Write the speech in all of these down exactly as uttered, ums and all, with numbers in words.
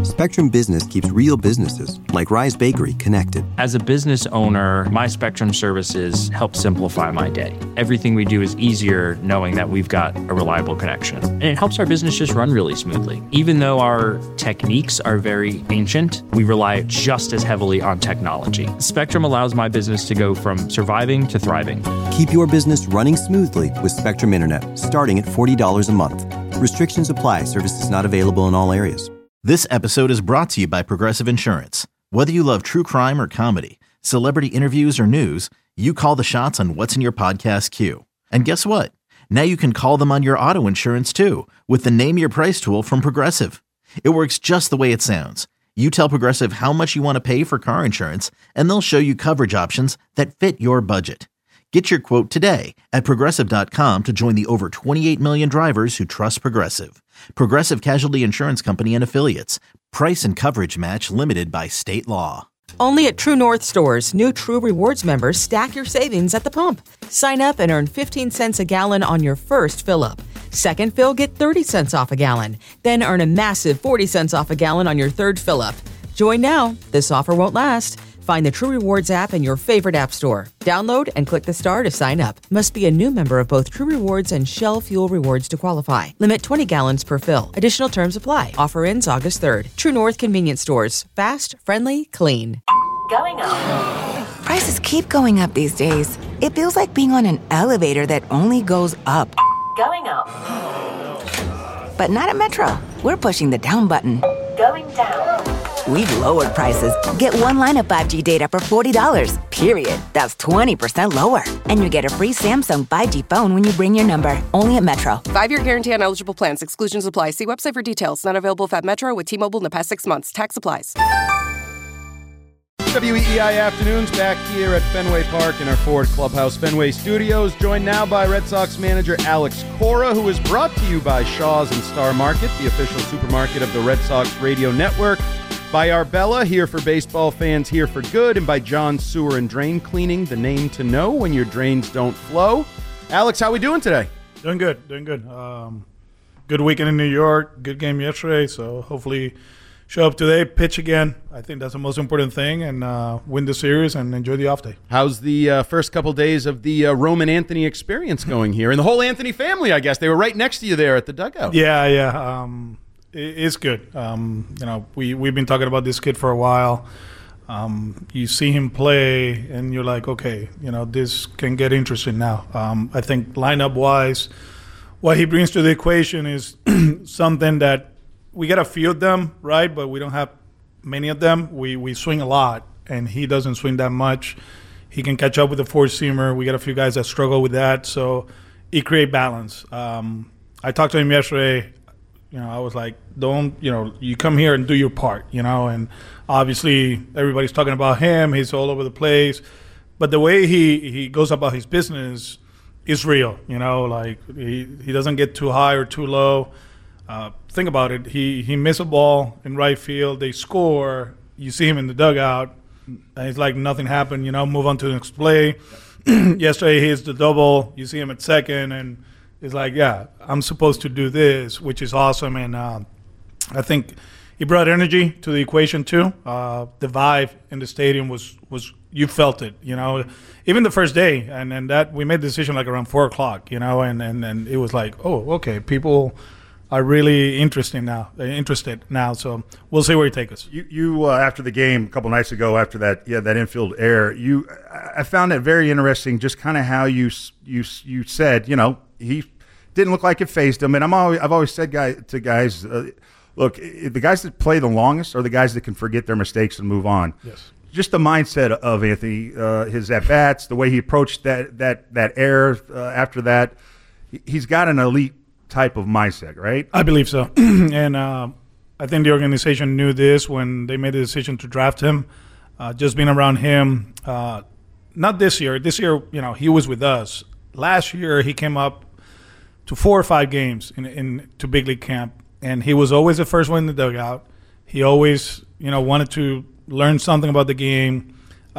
Spectrum Business keeps real businesses, like Rise Bakery, connected. As a business owner, my Spectrum services help simplify my day. Everything we do is easier knowing that we've got a reliable connection. And it helps our business just run really smoothly. Even though our techniques are very ancient, we rely just as heavily on technology. Spectrum allows my business to go from surviving to thriving. Keep your business running smoothly with Spectrum Internet, starting at forty dollars a month. Restrictions apply. Services not available in all areas. This episode is brought to you by Progressive Insurance. Whether you love true crime or comedy, celebrity interviews or news, you call the shots on what's in your podcast queue. And guess what? Now you can call them on your auto insurance too with the Name Your Price tool from Progressive. It works just the way it sounds. You tell Progressive how much you want to pay for car insurance, and they'll show you coverage options that fit your budget. Get your quote today at Progressive dot com to join the over twenty-eight million drivers who trust Progressive. Progressive Casualty Insurance Company and Affiliates. Price and coverage match limited by state law. Only at True North stores, new True Rewards members stack your savings at the pump. Sign up and earn fifteen cents a gallon on your first fill-up. Second fill, get thirty cents off a gallon. Then earn a massive forty cents off a gallon on your third fill-up. Join now. This offer won't last. Find the True Rewards app in your favorite app store. Download and click the star to sign up. Must be a new member of both True Rewards and Shell Fuel Rewards to qualify. Limit twenty gallons per fill. Additional terms apply. Offer ends August third. True North Convenience Stores. Fast, friendly, clean. Going up. Prices keep going up these days. It feels like being on an elevator that only goes up. Going up. But not at Metro. We're pushing the down button. Going down. We've lowered prices. Get one line of five G data for forty dollars, period. That's twenty percent lower. And you get a free Samsung five G phone when you bring your number. Only at Metro. Five-year guarantee on eligible plans. Exclusions apply. See website for details. Not available if at Metro with T-Mobile in the past six months. Tax applies. W E E I Afternoons back here at Fenway Park in our Ford Clubhouse Fenway Studios, joined now by Red Sox manager Alex Cora, who is brought to you by Shaw's and Star Market, the official supermarket of the Red Sox Radio Network, by Arbella, here for baseball fans, here for good, and by John Sewer and Drain Cleaning, the name to know when your drains don't flow. Alex, how we doing today? Doing good, doing good. Um, good weekend in New York, good game yesterday, so hopefully show up today, pitch again. I think that's the most important thing, and uh, win the series and enjoy the off day. How's the uh, first couple days of the uh, Roman Anthony experience going here? And the whole Anthony family, I guess. They were right next to you there at the dugout. Yeah, yeah. Um, it, it's good. Um, you know, we, we've been talking about this kid for a while. Um, you see him play, and you're like, okay, you know, this can get interesting now. Um, I think lineup-wise, what he brings to the equation is something that we got a few of them, right? But we don't have many of them. We we swing a lot, and he doesn't swing that much. He can catch up with the four-seamer. We got a few guys that struggle with that, so it creates balance. Um, I talked to him yesterday. You know, I was like, don't, you know, you come here and do your part, you know, and obviously everybody's talking about him. He's all over the place. But the way he, he goes about his business is real, you know, like he, he doesn't get too high or too low. Uh, think about it. He he missed a ball in right field. They score. You see him in the dugout. And it's like nothing happened. You know, move on to the next play. Yesterday he hits the double. You see him at second, and it's like, yeah, I'm supposed to do this, which is awesome. And uh, I think he brought energy to the equation too. Uh, the vibe in the stadium was was you felt it. You know, even the first day, and and that we made the decision like around four o'clock. You know, and and and it was like, oh, okay, people are really interesting now. They're interested now, so we'll see where he takes us. You, you uh, after the game a couple nights ago, after that, yeah, that infield error, you, I found it very interesting, just kind of how you, you, you said, you know, he didn't look like it fazed him, and I'm always, I've always said, guy to guys, uh, look, the guys that play the longest are the guys that can forget their mistakes and move on. Yes. Just the mindset of Anthony, uh, his at bats, the way he approached that that that error uh, after that, he's got an elite type of mindset, right? I believe so. and uh, I think the organization knew this when they made the decision to draft him. Uh, just being around him, uh, not this year. This year, you know, he was with us. Last year, he came up to four or five games in, in to big league camp, and he was always the first one in the dugout. He always, you know, wanted to learn something about the game.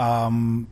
Um,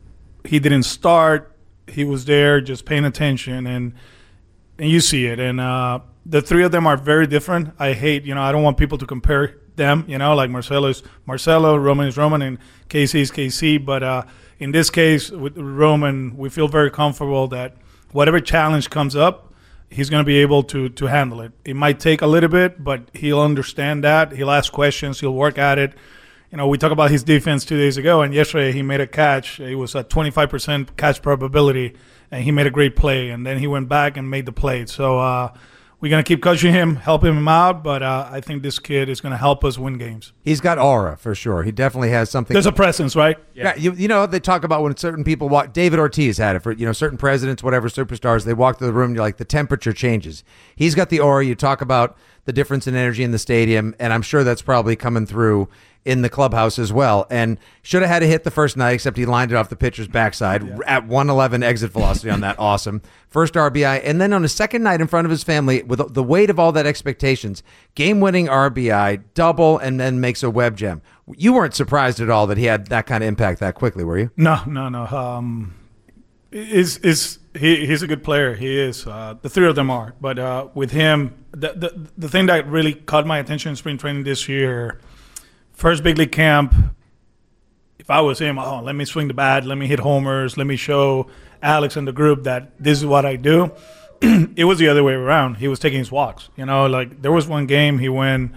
he didn't start. He was there just paying attention, and And you see it, and uh, the three of them are very different. I hate, you know, I don't want people to compare them, you know, like Marcelo is Marcelo, Roman is Roman, and K C is K C. But uh, in this case, with Roman, we feel very comfortable that whatever challenge comes up, he's going to be able to to handle it. It might take a little bit, but he'll understand that. He'll ask questions. He'll work at it. You know, we talked about his defense two days ago, and yesterday he made a catch. It was a twenty-five percent catch probability, and he made a great play. And then he went back and made the play. So uh, we're going to keep coaching him, helping him out, but uh, I think this kid is going to help us win games. He's got aura, for sure. He definitely has something. There's a presence, right? Yeah, yeah you, you know, they talk about when certain people walk. David Ortiz had it for, you know, certain presidents, whatever, superstars. They walk through the room, you're like, the temperature changes. He's got the aura. You talk about the difference in energy in the stadium, and I'm sure that's probably coming through in the clubhouse as well. And should have had a hit the first night, except he lined it off the pitcher's backside yeah. at one eleven exit velocity on that. Awesome. First R B I. And then on a second night in front of his family, with the weight of all that expectations, game-winning R B I, double, and then makes a web gem. You weren't surprised at all that he had that kind of impact that quickly, were you? No, no, no. Um, is is he? He's a good player. He is. Uh, the three of them are. But uh, with him, the, the the thing that really caught my attention in spring training this year, first big league camp, if I was him, oh, let me swing the bat, let me hit homers, let me show Alex and the group that this is what I do. It was the other way around. He was taking his walks. You know, like there was one game he went,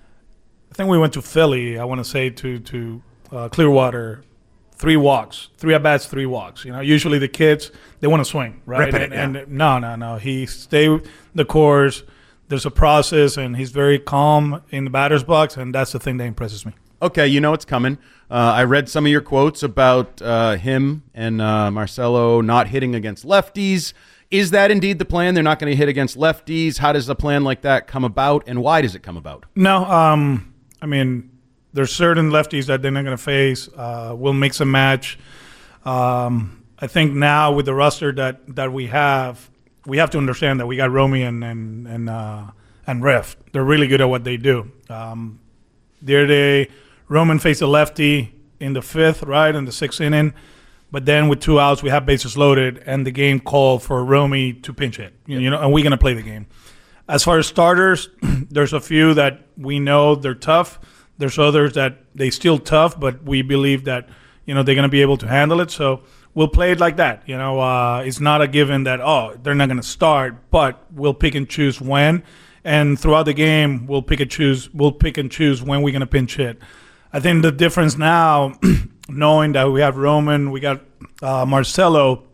I think we went to Philly, I want to say to, to uh, Clearwater, three walks, three at-bats, three walks. You know, usually the kids, they want to swing, right? Rip it, and, yeah. and no, no, no. He stayed the course. There's a process, and he's very calm in the batter's box, and that's the thing that impresses me. Okay, you know it's coming. Uh, I read some of your quotes about uh, him and uh, Marcelo not hitting against lefties. Is that indeed the plan? They're not going to hit against lefties. How does a plan like that come about, and why does it come about? No, um, I mean, there's certain lefties that they're not going to face. Uh, we'll mix and match. Um, I think now with the roster that, that we have, we have to understand that we got Romy and and and, uh, and Ref. They're really good at what they do. Um, the other day, Roman faced a lefty in the fifth, right, in the sixth inning. But then with two outs, we have bases loaded, and the game called for Romy to pinch hit. You know, and we're going to play the game. As far as starters, there's a few that we know they're tough. There's others that they still tough, but we believe that, you know, they're going to be able to handle it. So we'll play it like that. You know, uh, it's not a given that, oh, they're not going to start, but we'll pick and choose when. And throughout the game, we'll pick and choose. We'll pick and choose when we're going to pinch hit. I think the difference now, knowing that we have Roman, we got uh, Marcelo,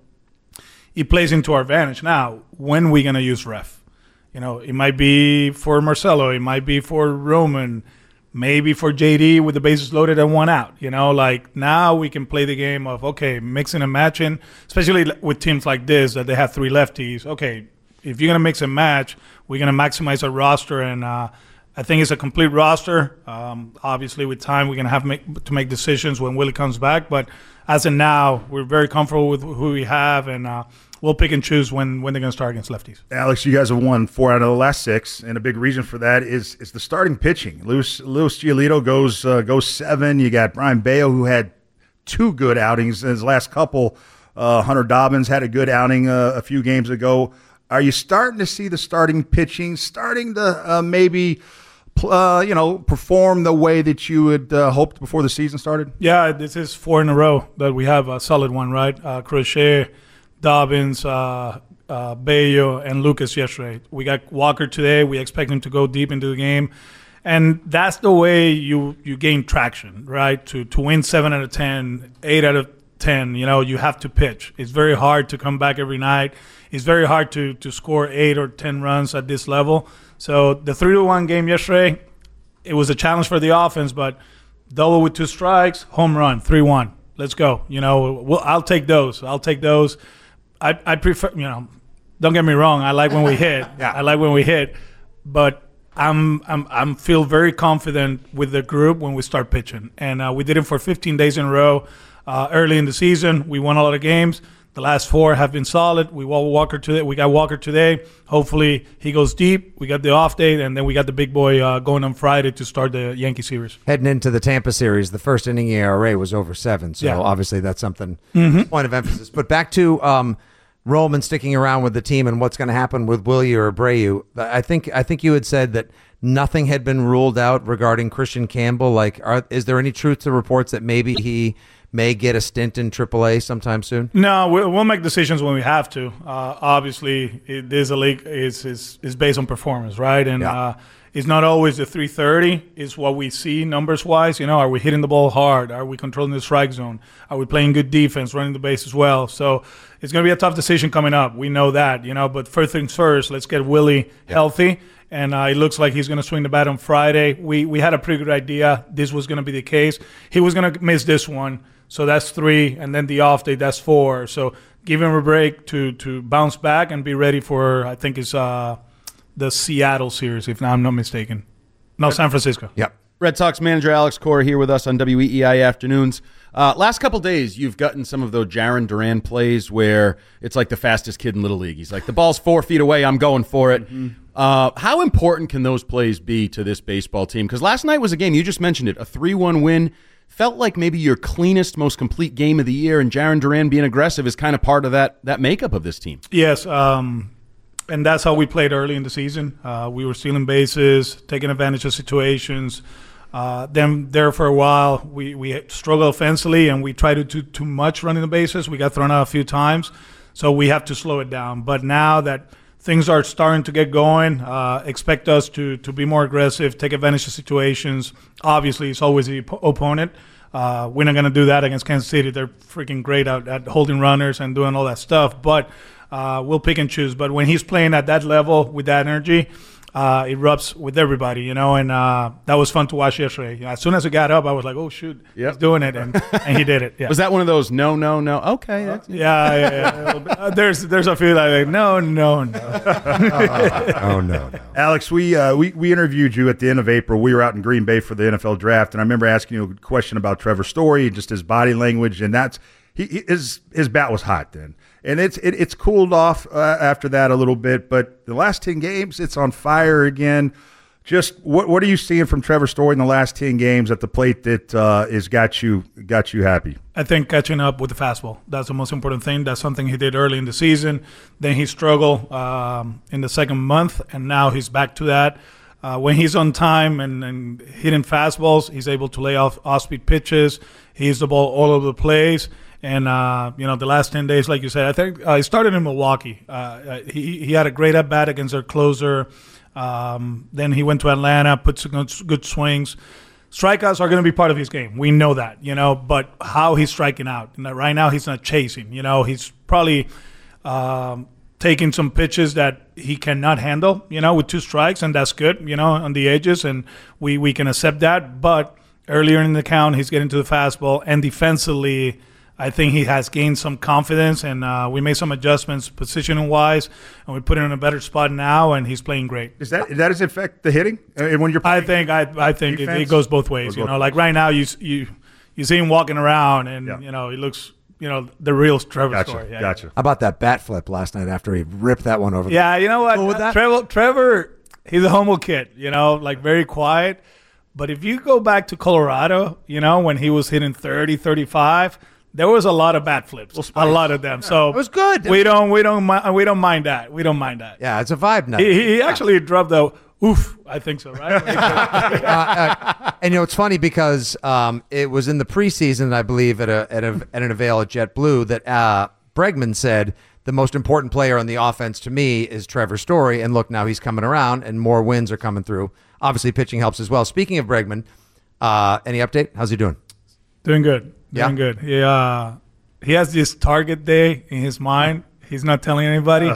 it plays into our advantage. Now, when we going to use Ref? You know, it might be for Marcelo. It might be for Roman. Maybe for J D with the bases loaded and one out. You know, like now we can play the game of, okay, mixing and matching, especially with teams like this that they have three lefties. Okay, if you're going to mix and match, we're going to maximize our roster. And uh, I think it's a complete roster. Um, obviously, with time, we're going to have make, to make decisions when Willie comes back. But as of now, we're very comfortable with who we have, and uh, we'll pick and choose when, when they're going to start against lefties. Alex, you guys have won four out of the last six, and a big reason for that is is the starting pitching. Luis, Luis Giolito goes uh, goes seven. You got Brian Bayo, who had two good outings in his last couple. Uh, Hunter Dobbins had a good outing uh, a few games ago. Are you starting to see the starting pitching starting to uh, maybe uh, you know perform the way that you had uh, hoped before the season started? Yeah, this is four in a row that we have a solid one, right? Uh, Crochet, Dobbins, uh, uh, Bayo, and Lucas yesterday. We got Walker today. We expect him to go deep into the game. And that's the way you, you gain traction, right? To to win seven out of ten, eight out of ten, you know, you have to pitch. It's very hard to come back every night. It's very hard to, to score eight or ten runs at this level. So the three to one game yesterday, it was a challenge for the offense, but double with two strikes, home run, three one. Let's go. You know, we'll, I'll take those. I'll take those. I I prefer, you know, don't get me wrong. I like when we hit. Yeah. I like when we hit, but I'm I'm I'm feel very confident with the group when we start pitching, and uh, we did it for fifteen days in a row. Uh, early in the season, we won a lot of games. The last four have been solid. We got Walker today. We got Walker today. Hopefully, he goes deep. We got the off day, and then we got the big boy uh, going on Friday to start the Yankee series. Heading into the Tampa series, the first inning E R A was over seven, so Yeah. obviously that's something Mm-hmm. point of emphasis. But back to um, Roman sticking around with the team and what's going to happen with Willie or Abreu. I think I think you had said that nothing had been ruled out regarding Christian Campbell? Like, are, is there any truth to reports that maybe he may get a stint in triple A sometime soon? No, we'll, we'll make decisions when we have to. Uh, obviously, it is a league is is is based on performance, right? And Yeah. uh, it's not always the three thirty. It's what we see numbers wise. You know, are we hitting the ball hard? Are we controlling the strike zone? Are we playing good defense, running the base as well? So it's going to be a tough decision coming up. We know that, you know. But first things first, let's get Willie healthy. And uh, it looks like he's going to swing the bat on Friday. We we had a pretty good idea this was going to be the case. He was going to miss this one. So that's three, and then the off day, that's four. So give him a break to to bounce back and be ready for, I think it's uh, the Seattle series, if I'm not mistaken. No, San Francisco. Yep. Red Sox manager Alex Cora here with us on W E E I Afternoons. Uh, last couple days, you've gotten some of those Jarren Duran plays where it's like the fastest kid in Little League. He's like, the ball's four feet away, I'm going for it. Mm-hmm. Uh, how important can those plays be to this baseball team? Because last night was a game, you just mentioned it, a three one win. Felt like maybe your cleanest, most complete game of the year, and Jarren Duran being aggressive is kind of part of that that makeup of this team. Yes, um, and that's how we played early in the season. Uh, we were stealing bases, taking advantage of situations. Uh, then there for a while, we, we struggled offensively, and we tried to do too much running the bases. We got thrown out a few times, so we have to slow it down. But now that things are starting to get going, uh, expect us to to be more aggressive, take advantage of situations. Obviously, it's always the op- opponent. Uh, we're not going to do that against Kansas City. They're freaking great at, at holding runners and doing all that stuff. But uh, we'll pick and choose. But when he's playing at that level with that energy, uh, it rubs with everybody, you know. And uh, that was fun to watch yesterday. As soon as he got up, I was like, oh, shoot, Yep. he's doing it. And, and he did it. Yeah. Was that one of those no, no, no? Okay. That's, Yeah, yeah, yeah. Uh, there's there's a few that are like, no, no, no. Oh, no, no. Alex, we, uh, we we interviewed you at the end of April. We were out in Green Bay for the N F L draft, and I remember asking you a question about Trevor Story, just his body language, and that's he he- his his bat was hot then, and it's it, it's cooled off uh, after that a little bit, but the last ten games, it's on fire again. Just what what are you seeing from Trevor Story in the last ten games at the plate that uh, is got you got you happy? I think catching up with the fastball. That's the most important thing. That's something he did early in the season. Then he struggled um, in the second month, and now he's back to that. Uh, when he's on time and, and hitting fastballs, he's able to lay off off-speed pitches. He hits the ball all over the place. And, uh, you know, the last ten days, like you said, I think uh, he started in Milwaukee. Uh, he, he had a great at-bat against their closer. Um, then he went to Atlanta, put some good, good swings. Strikeouts are going to be part of his game. We know that, you know, but how he's striking out. Right now he's not chasing. You know, he's probably um, taking some pitches that he cannot handle, you know, with two strikes, and that's good, you know, on the edges, and we, we can accept that. But earlier in the count, he's getting to the fastball, and defensively, I think he has gained some confidence, and uh, we made some adjustments positioning-wise, and we put him in a better spot now, and he's playing great. Is that that does it affect the hitting? And when you're I think I I think it, it goes both ways. Goes You both know, like right now you you you see him walking around, and Yeah. you know he looks you know the real Trevor Gotcha, Story. Yeah. gotcha. How about that bat flip last night after he ripped that one over? Yeah, you know what? Cool with that? Trevor, Trevor, he's a humble kid, you know, like very quiet. But if you go back to Colorado, you know, when he was hitting thirty, thirty-five, there was a lot of bat flips, a lot of them. So it was good. We don't, we don't, mi- we don't mind that. We don't mind that. Yeah, it's a vibe night. He, he actually dropped the oof. I think so, right? uh, uh, and you know it's funny because um, it was in the preseason, I believe, at a at, a, at an Avail at JetBlue that uh, Bregman said the most important player on the offense to me is Trevor Story. And look, now he's coming around, and more wins are coming through. Obviously, pitching helps as well. Speaking of Bregman, uh, any update? How's he doing? Doing good. Doing Yeah? good. He, uh, he has this target day in his mind. He's not telling anybody,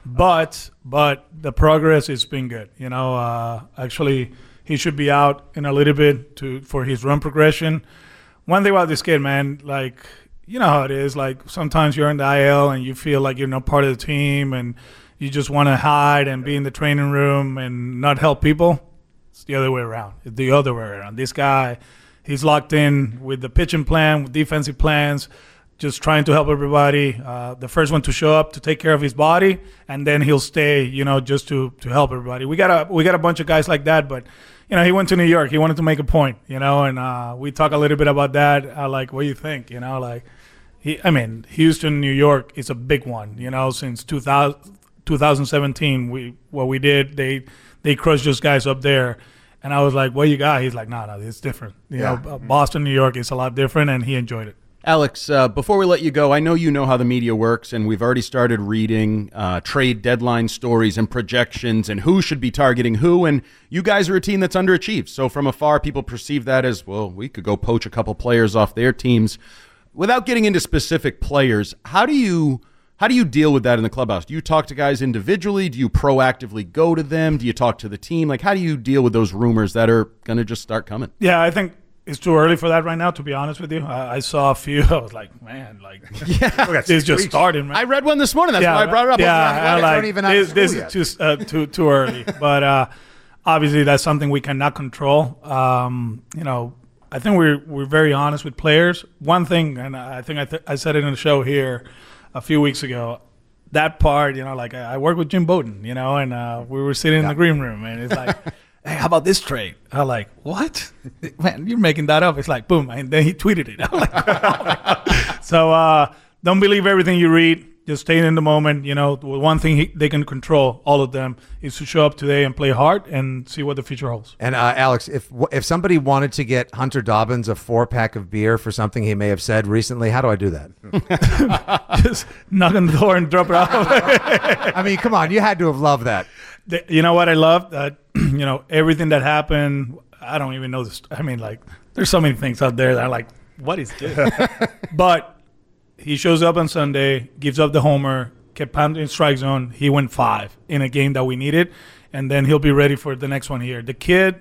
but but the progress has been good. You know, uh, actually, he should be out in a little bit to for his run progression. One thing about this kid, man, like, you know how it is. Like, sometimes you're in the I L and you feel like you're not part of the team and you just want to hide and be in the training room and not help people. It's the other way around. It's the other way around. This guy, he's locked in with the pitching plan, with defensive plans, just trying to help everybody. Uh, the first one to show up to take care of his body, and then he'll stay, you know, just to, to help everybody. We got a we got a bunch of guys like that, but you know, he went to New York. He wanted to make a point, you know, and uh, we talk a little bit about that. Uh, like, what do you think? You know, like, he, I mean, Houston, New York is a big one. You know, since two thousand, twenty seventeen, we what we did, they they crush those guys up there. And I was like, what you got? He's like, no, no, it's different. You Yeah. know, Boston, New York, it's a lot different, and he enjoyed it. Alex, uh, before we let you go, I know you know how the media works, and we've already started reading uh, trade deadline stories and projections and who should be targeting who, and you guys are a team that's underachieved. So from afar, people perceive that as, well, we could go poach a couple players off their teams. Without getting into specific players, how do you how do you deal with that in the clubhouse? Do you talk to guys individually? Do you proactively go to them? Do you talk to the team? Like, how do you deal with those rumors that are going to just start coming? Yeah, I think it's too early for that right now, to be honest with you. I, I saw a few. I was like, man, like, Yeah, it's just starting, man. I read one this morning. That's why I brought it up. Yeah, I I was like, aren't even out of this, this school is too, uh, too, too early. But uh, obviously, that's something we cannot control. Um, you know, I think we're we're very honest with players. One thing, and I think I, th- I said it in the show here a few weeks ago, that part, you know, like I, I work with Jim Bowden, you know, and uh, we were sitting in the green room, and it's like, hey, how about this trade? I'm like, what? Man, you're making that up. It's like, boom, and then he tweeted it. I'm like, oh my God. So uh, don't believe everything you read. Just stay in the moment. You know, one thing he, they can control, all of them, is to show up today and play hard and see what the future holds. And uh, Alex, if if somebody wanted to get Hunter Dobbins a four pack of beer for something he may have said recently, how do I do that? Just knock on the door and drop it off. I mean, come on, you had to have loved that. The- You know what I love? That you know, everything that happened, I don't even know this. I mean, like, there's so many things out there that I'm like, what is this? But he shows up on Sunday, gives up the homer, kept pounding strike zone. He went five in a game that we needed, and then he'll be ready for the next one here. The kid,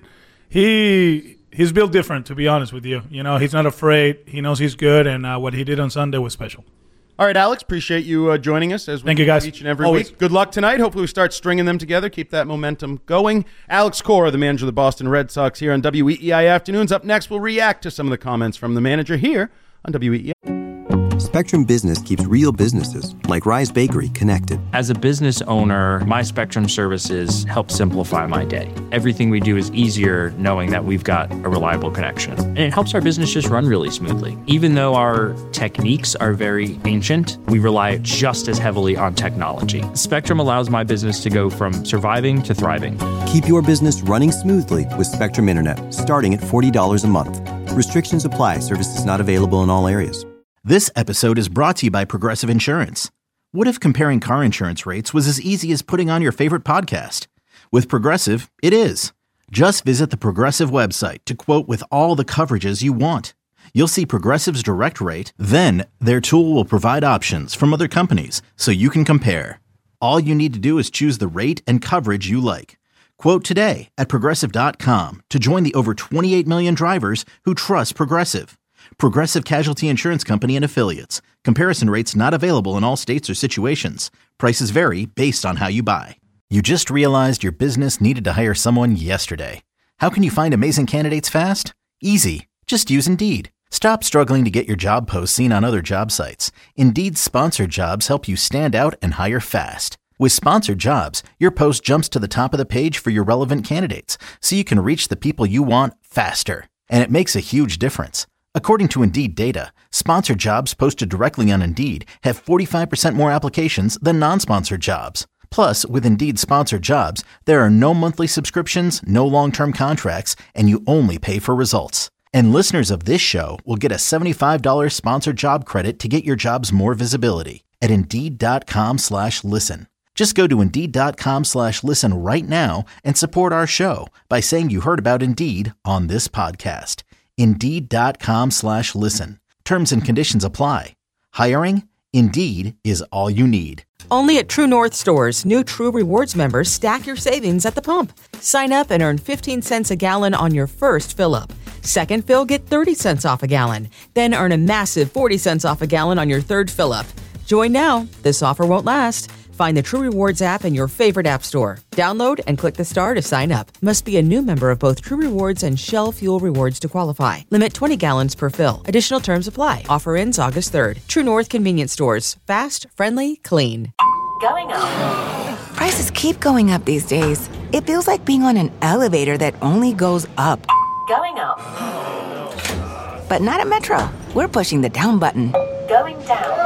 he he's built different, to be honest with you. You know, he's not afraid. He knows he's good, and uh, what he did on Sunday was special. All right, Alex, appreciate you uh, joining us as we Thank you, do guys. each and every Always. week. Good luck tonight. Hopefully we start stringing them together, keep that momentum going. Alex Cora, the manager of the Boston Red Sox, here on W E E I Afternoons. Up next, we'll react to some of the comments from the manager here on W E E I. Spectrum Business keeps real businesses, like Rise Bakery, connected. As a business owner, my Spectrum services help simplify my day. Everything we do is easier knowing that we've got a reliable connection. And it helps our business just run really smoothly. Even though our techniques are very ancient, we rely just as heavily on technology. Spectrum allows my business to go from surviving to thriving. Keep your business running smoothly with Spectrum Internet, starting at forty dollars a month. Restrictions apply. Services not available in all areas. This episode is brought to you by Progressive Insurance. What if comparing car insurance rates was as easy as putting on your favorite podcast? With Progressive, it is. Just visit the Progressive website to quote with all the coverages you want. You'll see Progressive's direct rate, then their tool will provide options from other companies so you can compare. All you need to do is choose the rate and coverage you like. Quote today at Progressive dot com to join the over twenty-eight million drivers who trust Progressive. Progressive Casualty Insurance Company and Affiliates. Comparison rates not available in all states or situations. Prices vary based on how you buy. You just realized your business needed to hire someone yesterday. How can you find amazing candidates fast? Easy. Just use Indeed. Stop struggling to get your job posts seen on other job sites. Indeed's sponsored jobs help you stand out and hire fast. With sponsored jobs, your post jumps to the top of the page for your relevant candidates, so you can reach the people you want faster. And it makes a huge difference. According to Indeed data, sponsored jobs posted directly on Indeed have forty-five percent more applications than non-sponsored jobs. Plus, with Indeed sponsored jobs, there are no monthly subscriptions, no long-term contracts, and you only pay for results. And listeners of this show will get a seventy-five dollars sponsored job credit to get your jobs more visibility at Indeed.com slash listen. Just go to Indeed.com slash listen right now and support our show by saying you heard about Indeed on this podcast. Indeed.com slash listen. Terms and conditions apply. Hiring? Indeed is all you need. Only at True North stores, new True Rewards members stack your savings at the pump. Sign up and earn fifteen cents a gallon on your first fill-up. Second fill, get thirty cents off a gallon. Then earn a massive forty cents off a gallon on your third fill-up. Join now. This offer won't last. Find the True Rewards app in your favorite app store. Download and click the star to sign up. Must be a new member of both True Rewards and Shell Fuel Rewards to qualify. Limit twenty gallons per fill. Additional terms apply. Offer ends August third. True North Convenience Stores. Fast, friendly, clean. Going up. Prices keep going up these days. It feels like being on an elevator that only goes up. Going up. But not at Metro. We're pushing the down button. Going down.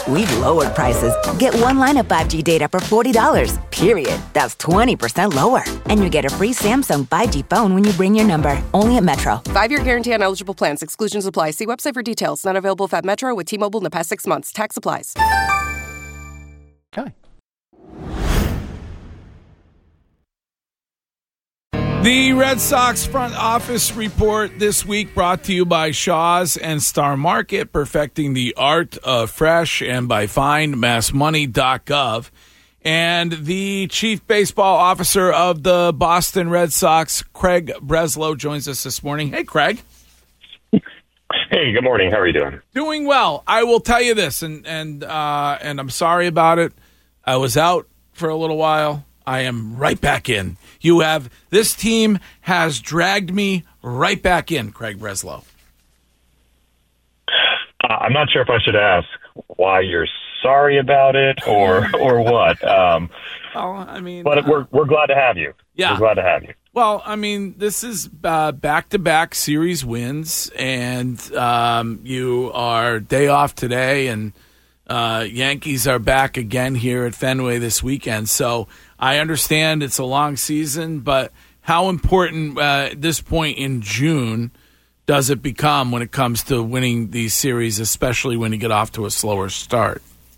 We've lowered prices. Get one line of five G data for forty dollars, period. That's twenty percent lower. And you get a free Samsung five G phone when you bring your number. Only at Metro. Five-year guarantee on eligible plans. Exclusions apply. See website for details. Not available if at Metro with T-Mobile in the past six months. Tax applies. Okay. The Red Sox front office report this week brought to you by Shaw's and Star Market, perfecting the art of fresh, and by find mass money dot gov. And the chief baseball officer of the Boston Red Sox, Craig Breslow, joins us this morning. Hey, Craig. Hey, good morning. How are you doing? Doing well. I will tell you this, and and uh, and I'm sorry about it. I was out for a little while. I am right back in. You have this team has dragged me right back in, Craig Breslow. Uh, I'm not sure if I should ask why you're sorry about it or or what. Um, well, I mean, but uh, we're we're glad to have you. Yeah, we're glad to have you. Well, I mean, this is uh, back-to-back series wins, and um, you are day off today, and uh, Yankees are back again here at Fenway this weekend. So I understand it's a long season, but how important uh, at this point in June does it become when it comes to winning these series, especially when you get off to a slower start?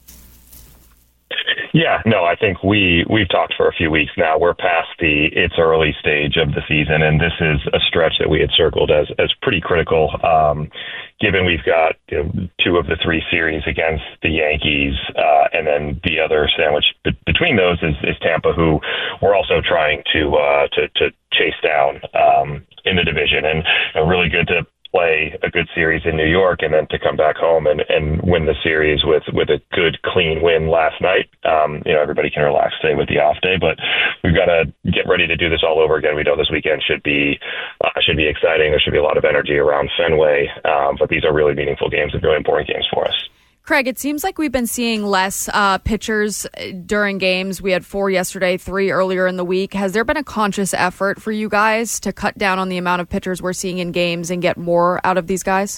Yeah, no, I think we, we've talked for a few weeks now. We're past the it's early stage of the season, and this is a stretch that we had circled as, as pretty critical, um, given we've got you know, two of the three series against the Yankees, uh, and then the other sandwich be- between those is, is Tampa, who we're also trying to uh, to, to chase down um, in the division. And you know, really good to play a good series in New York and then to come back home and, and win the series with, with a good, clean win last night. Um, you know, everybody can relax today with the off day, but we've got to get ready to do this all over again. We know this weekend should be uh, should be exciting. There should be a lot of energy around Fenway, um, but these are really meaningful games and really important games for us. Craig, it seems like we've been seeing less uh, pitchers during games. We had four yesterday, three earlier in the week. Has there been a conscious effort for you guys to cut down on the amount of pitchers we're seeing in games and get more out of these guys?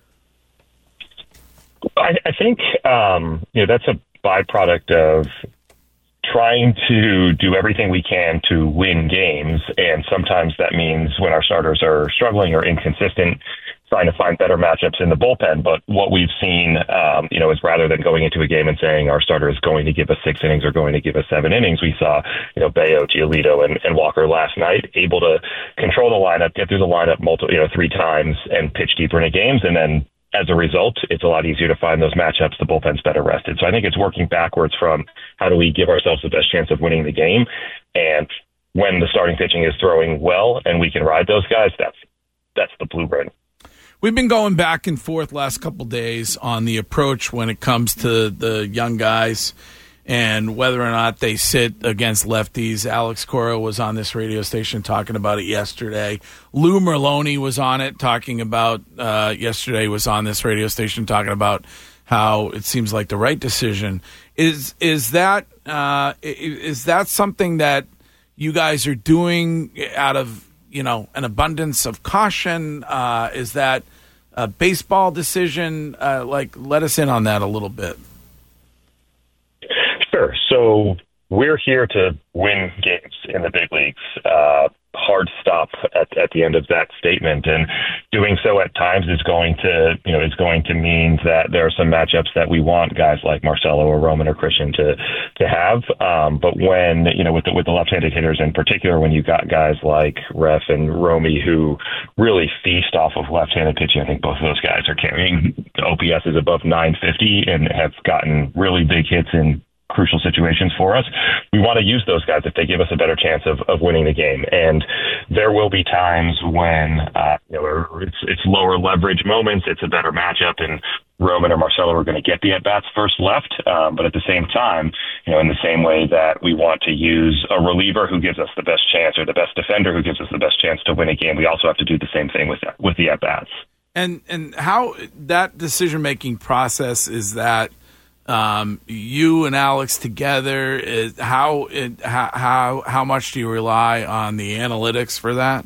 I, I think um, you know that's a byproduct of trying to do everything we can to win games, and sometimes that means when our starters are struggling or inconsistent, trying to find better matchups in the bullpen. But what we've seen, um, you know, is rather than going into a game and saying our starter is going to give us six innings or going to give us seven innings, we saw, you know, Bayo, Giolito, and, and Walker last night able to control the lineup, get through the lineup multiple, you know, three times and pitch deeper into games. And then as a result, it's a lot easier to find those matchups. The bullpen's better rested. So I think it's working backwards from how do we give ourselves the best chance of winning the game. And when the starting pitching is throwing well and we can ride those guys, that's, that's the blueprint. We've been going back and forth last couple days on the approach when it comes to the young guys and whether or not they sit against lefties. Alex Cora was on this radio station talking about it yesterday. Lou Merloni was on it talking about, uh, yesterday was on this radio station talking about how it seems like the right decision. Is, is that, uh, is that something that you guys are doing out of, you know, an abundance of caution? Uh, is that a baseball decision? Uh, like, let us in on that a little bit. Sure. So we're here to win games in the big leagues. Uh, hard stop at, at the end of that statement. And doing so at times is going to, you know, is going to mean that there are some matchups that we want guys like Marcelo or Roman or Christian to, to have. Um, but when, you know, with the, with the left-handed hitters in particular, when you got guys like Ref and Romy who really feast off of left-handed pitching, I think both of those guys are carrying O P S is above nine fifty and have gotten really big hits in crucial situations for us. We want to use those guys if they give us a better chance of, of winning the game. And there will be times when uh, you know it's it's lower leverage moments, it's a better matchup, and Roman or Marcelo are going to get the at-bats first left. Um, but at the same time, you know, in the same way that we want to use a reliever who gives us the best chance or the best defender who gives us the best chance to win a game, we also have to do the same thing with that, with the at-bats. And, and how that decision-making process is that Um, you and Alex together, is how, it, how how how much do you rely on the analytics for that?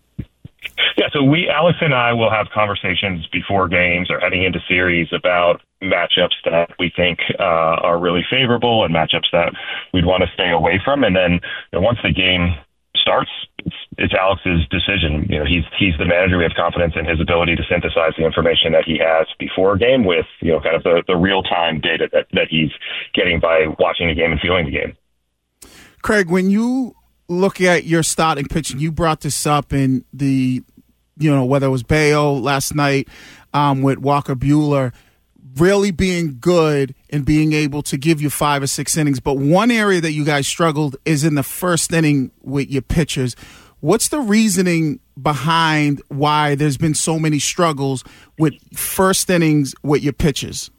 Yeah, so we, Alex and I will have conversations before games or heading into series about matchups that we think uh, are really favorable and matchups that we'd want to stay away from. And then you know, once the game starts, it's, it's Alex's decision. You know, he's he's the manager. We have confidence in his ability to synthesize the information that he has before a game with, you know, kind of the, the real-time data that, that he's getting by watching the game and feeling the game. Craig, when you look at your starting pitching, you brought this up in the, you know, whether it was Bayo last night um, with Walker Buehler, really being good and being able to give you five or six innings. But one area that you guys struggled is in the first inning with your pitchers. What's the reasoning behind why there's been so many struggles with first innings with your pitchers?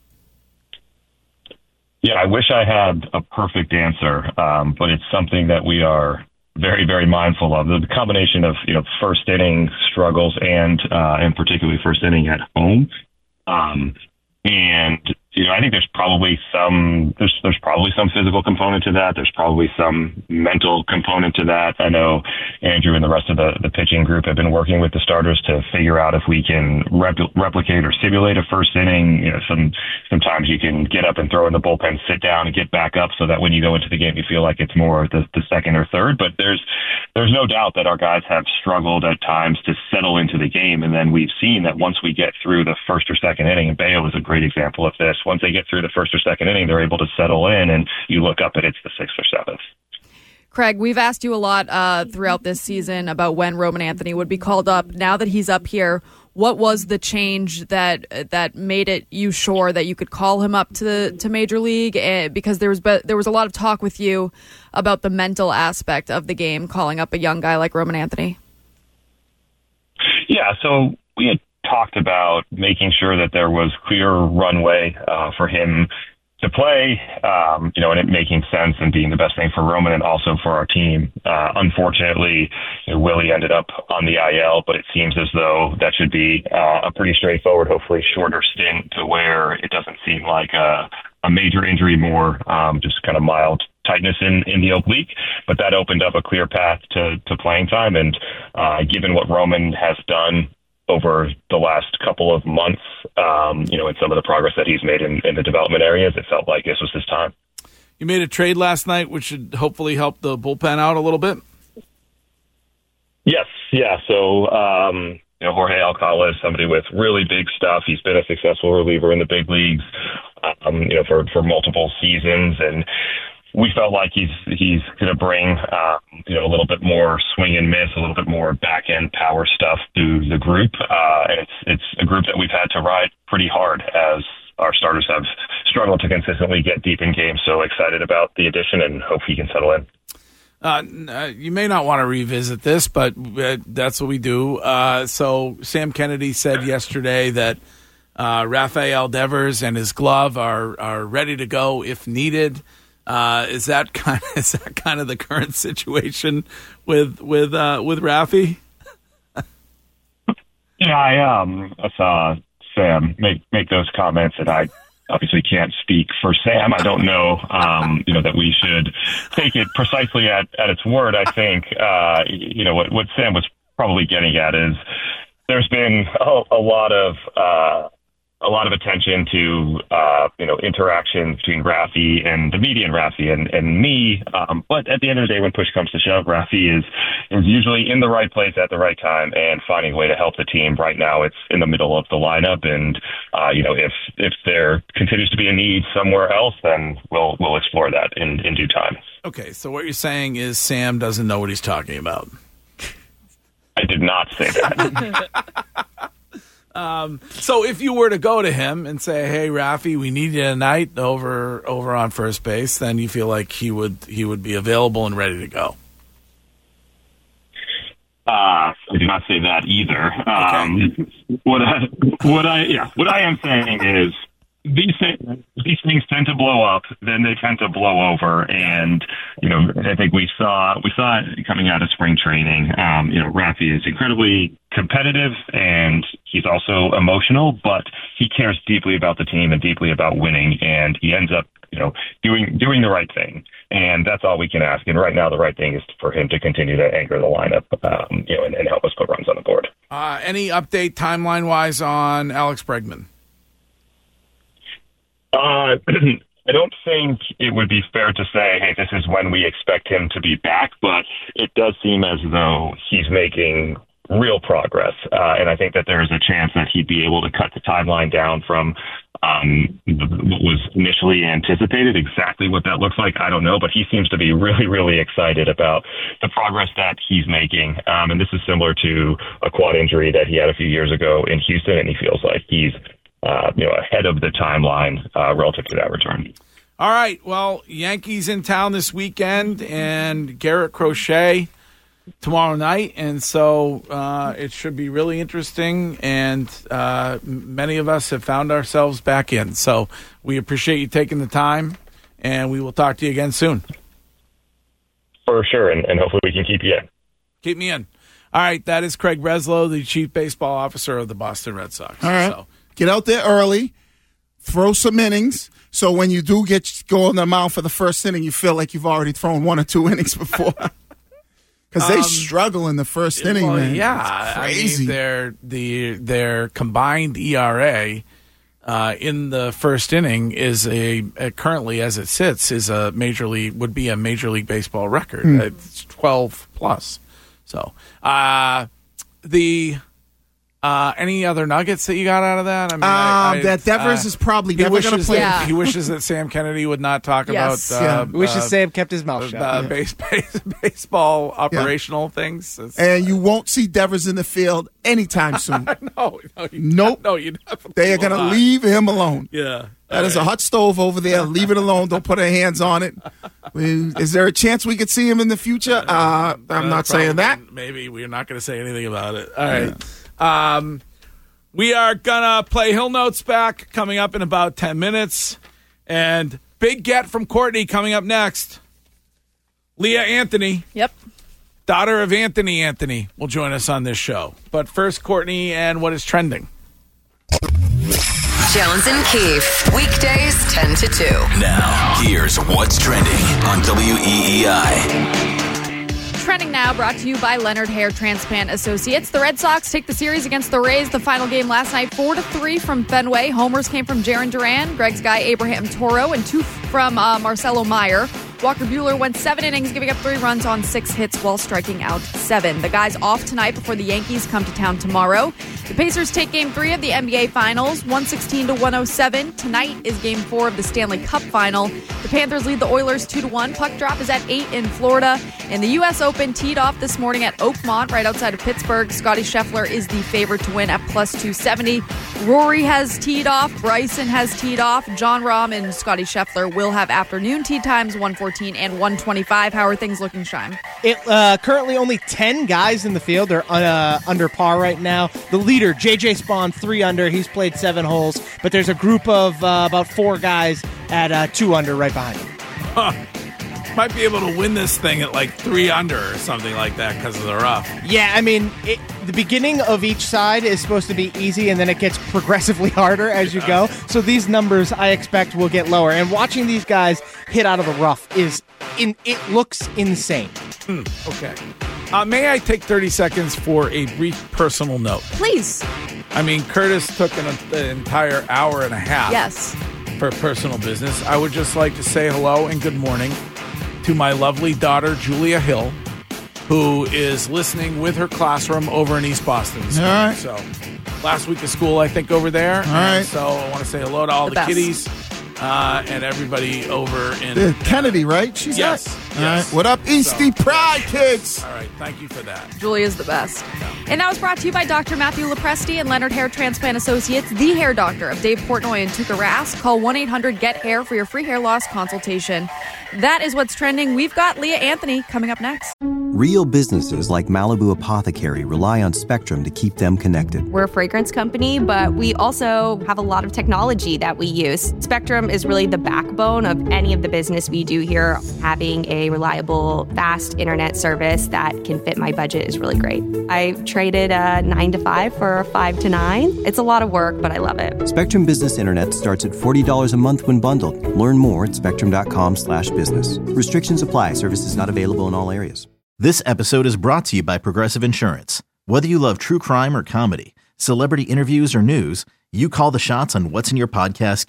Yeah, I wish I had a perfect answer, um, but it's something that we are very, very mindful of. The combination of, you know, first inning struggles and, uh, and particularly first inning at home. Um, and, you know, I think there's probably some, there's, there's probably some physical component to that. There's probably some mental component to that. I know Andrew and the rest of the, the pitching group have been working with the starters to figure out if we can repl- replicate or simulate a first inning. You know, some, sometimes you can get up and throw in the bullpen, sit down and get back up so that when you go into the game, you feel like it's more the, the second or third. But there's, there's no doubt that our guys have struggled at times to settle into the game. And then we've seen that once we get through the first or second inning, and Bayo is a great example of this, once they get through the first or second inning, they're able to settle in, and you look up and it's the sixth or seventh. Craig, we've asked you a lot uh, throughout this season about when Roman Anthony would be called up. Now that he's up here, what was the change that that made it you sure that you could call him up to the, to Major League? Uh, because there was there was a lot of talk with you about the mental aspect of the game, calling up a young guy like Roman Anthony. Yeah, so we had talked about making sure that there was clear runway uh, for him to play, um, you know, and it making sense and being the best thing for Roman and also for our team. Uh, unfortunately, you know, Willie ended up on the I L, but it seems as though that should be uh, a pretty straightforward, hopefully shorter stint to where it doesn't seem like a, a major injury, more um, just kind of mild tightness in, in the oblique. But that opened up a clear path to, to playing time. And uh, given what Roman has done over the last couple of months, um, you know, and some of the progress that he's made in, in the development areas, it felt like this was his time. You made a trade last night, which should hopefully help the bullpen out a little bit. Yes, yeah. So, um, you know, Jorge Alcala is somebody with really big stuff. He's been a successful reliever in the big leagues, um, you know, for, for multiple seasons, and we felt like he's he's going to bring um, you know a little bit more swing and miss, a little bit more back end power stuff to the group, uh, and it's it's a group that we've had to ride pretty hard as our starters have struggled to consistently get deep in games. So excited about the addition and hope he can settle in. Uh, you may not want to revisit this, but uh, that's what we do. Uh, so Sam Kennedy said yesterday that uh, Rafael Devers and his glove are are ready to go if needed. Uh, is that kind of, is that kind of the current situation with with uh, with Rafi? Yeah, I um I saw Sam make make those comments, and I obviously can't speak for Sam. I don't know, um, you know, that we should take it precisely at, at its word. I think, uh, you know, what what Sam was probably getting at is there's been a, a lot of. Uh, a lot of attention to, uh, you know, interaction between Rafi and the media and Rafi and, and me. Um, but at the end of the day, when push comes to shove, Rafi is, is usually in the right place at the right time and finding a way to help the team. Right now, it's in the middle of the lineup. And, uh, you know, if, if there continues to be a need somewhere else, then we'll, we'll explore that in, in due time. Okay. So what you're saying is Sam doesn't know what he's talking about. I did not say that. Um, so if you were to go to him and say, "Hey, Rafi, we need you tonight over over on first base," then you feel like he would he would be available and ready to go. Uh, I did not say that either. Okay. Um, what I, what I, yeah, what I am saying is these things, these things tend to blow up, then they tend to blow over, and you know, I think we saw we saw it coming out of spring training. Um, you know, Rafi is incredibly competitive and he's also emotional, but he cares deeply about the team and deeply about winning, and he ends up, you know, doing doing the right thing, and that's all we can ask. And right now, the right thing is for him to continue to anchor the lineup, um, you know, and, and help us put runs on the board. Uh, any update timeline wise on Alex Bregman? Uh, I don't think it would be fair to say, hey, this is when we expect him to be back, but it does seem as though he's making real progress. Uh, and I think that there's a chance that he'd be able to cut the timeline down from um, what was initially anticipated. Exactly what that looks like, I don't know, but he seems to be really, really excited about the progress that he's making. Um, and this is similar to a quad injury that he had a few years ago in Houston, and he feels like he's Uh, you know, ahead of the timeline uh, relative to that return. All right. Well, Yankees in town this weekend and Garrett Crochet tomorrow night. And so uh, it should be really interesting. And uh, many of us have found ourselves back in. So we appreciate you taking the time, and we will talk to you again soon. For sure. And, and hopefully we can keep you in. Keep me in. All right. That is Craig Breslow, the Chief Baseball Officer of the Boston Red Sox. All right. So, get out there early, throw some innings, so when you do get go on the mound for the first inning, you feel like you've already thrown one or two innings before. Because they Um, struggle in the first inning, well, man. Yeah, It's crazy. I mean, their the their combined E R A uh, in the first inning is a, a currently as it sits is a major league would be a Major League Baseball record. Hmm. It's twelve plus. So uh, the. Uh, any other nuggets that you got out of that? I mean, I, Um, I, that Devers is probably he never wishes gonna play. that- Yeah. He wishes that Sam Kennedy would not talk Yes. about. Uh, Yeah. Wishes uh, Sam kept his mouth uh, shut. uh, Yeah. base, base, baseball operational things. It's- And you won't see Devers in the field anytime soon. no, no, you, nope. no, you definitely They are will going to not. leave him alone. Yeah. That is a hot stove over there. Leave it alone. Don't put our hands on it. We- Is there a chance we could see him in the future? Uh, I'm Uh, not saying that. probably- Maybe we're not going to say anything about it. All right. Um, we are going to play Hill Notes back coming up in about ten minutes. And big get from Courtney coming up next. Leah Anthony. Yep. Daughter of Anthony Anthony will join us on this show. But first, Courtney and what is trending. Jones and Keefe, weekdays ten to two. Now, here's what's trending on W E E I. Trending now, brought to you by Leonard Hair Transplant Associates. The Red Sox take the series against the Rays. The final game last night, four to three from Fenway. Homers came from Jaron Duran, Greg's guy Abraham Toro, and two from uh, Marcelo Meyer. Walker Buehler went seven innings, giving up three runs on six hits while striking out seven. The guy's off tonight before the Yankees come to town tomorrow. The Pacers take game three of the N B A Finals, one sixteen to one oh seven. Tonight is game four of the Stanley Cup Final. The Panthers lead the Oilers two to one. Puck drop is at eight in Florida. And the U S Open teed off this morning at Oakmont, right outside of Pittsburgh. Scotty Scheffler is the favorite to win at plus two seventy. Rory has teed off. Bryson has teed off. John Rahm and Scotty Scheffler will have afternoon tee times, one fourteen and one twenty-five. How are things looking, Shime? It uh, currently only ten guys in the field. They're uh, under par right now. The leader, J J Spawn, three under. He's played seven holes, but there's a group of uh, about four guys at uh, two under right behind him. Huh. Might be able to win this thing at like three under or something like that because of the rough. Yeah, I mean, it, the beginning of each side is supposed to be easy, and then it gets progressively harder as you go. So these numbers, I expect, will get lower. And watching these guys hit out of the rough is, in, it looks insane. Hmm, okay. Uh, may I take thirty seconds for a brief personal note? Please. I mean, Curtis took an, an entire hour and a half. Yes. For personal business. I would just like to say hello and good morning to my lovely daughter, Julia Hill, who is listening with her classroom over in East Boston. All right. So last week of school, I think, over there. All right. So I want to say hello to all The the, best. kiddies uh, and everybody over in... Uh, Kennedy, right? She's Yes, at? All yes. right. What up, Eastie So- Pride, kids? All right. Thank you for that. Julia's the best. And that was brought to you by Doctor Matthew Lepresti and Leonard Hair Transplant Associates, the hair doctor of Dave Portnoy and Tuka Rask. Call one eight hundred get hair for your free hair loss consultation. That is what's trending. We've got Leah Anthony coming up next. Real businesses like Malibu Apothecary rely on Spectrum to keep them connected. We're a fragrance company, but we also have a lot of technology that we use. Spectrum is really the backbone of any of the business we do here. Having a reliable, fast internet service that can fit my budget is really great. I traded a nine to five for a five to nine. It's a lot of work, but I love it. Spectrum Business Internet starts at forty dollars a month when bundled. Learn more at spectrum.com slash business. Restrictions apply. Services not available in all areas. This episode is brought to you by Progressive Insurance. Whether you love true crime or comedy, celebrity interviews or news, you call the shots on what's in your podcast queue.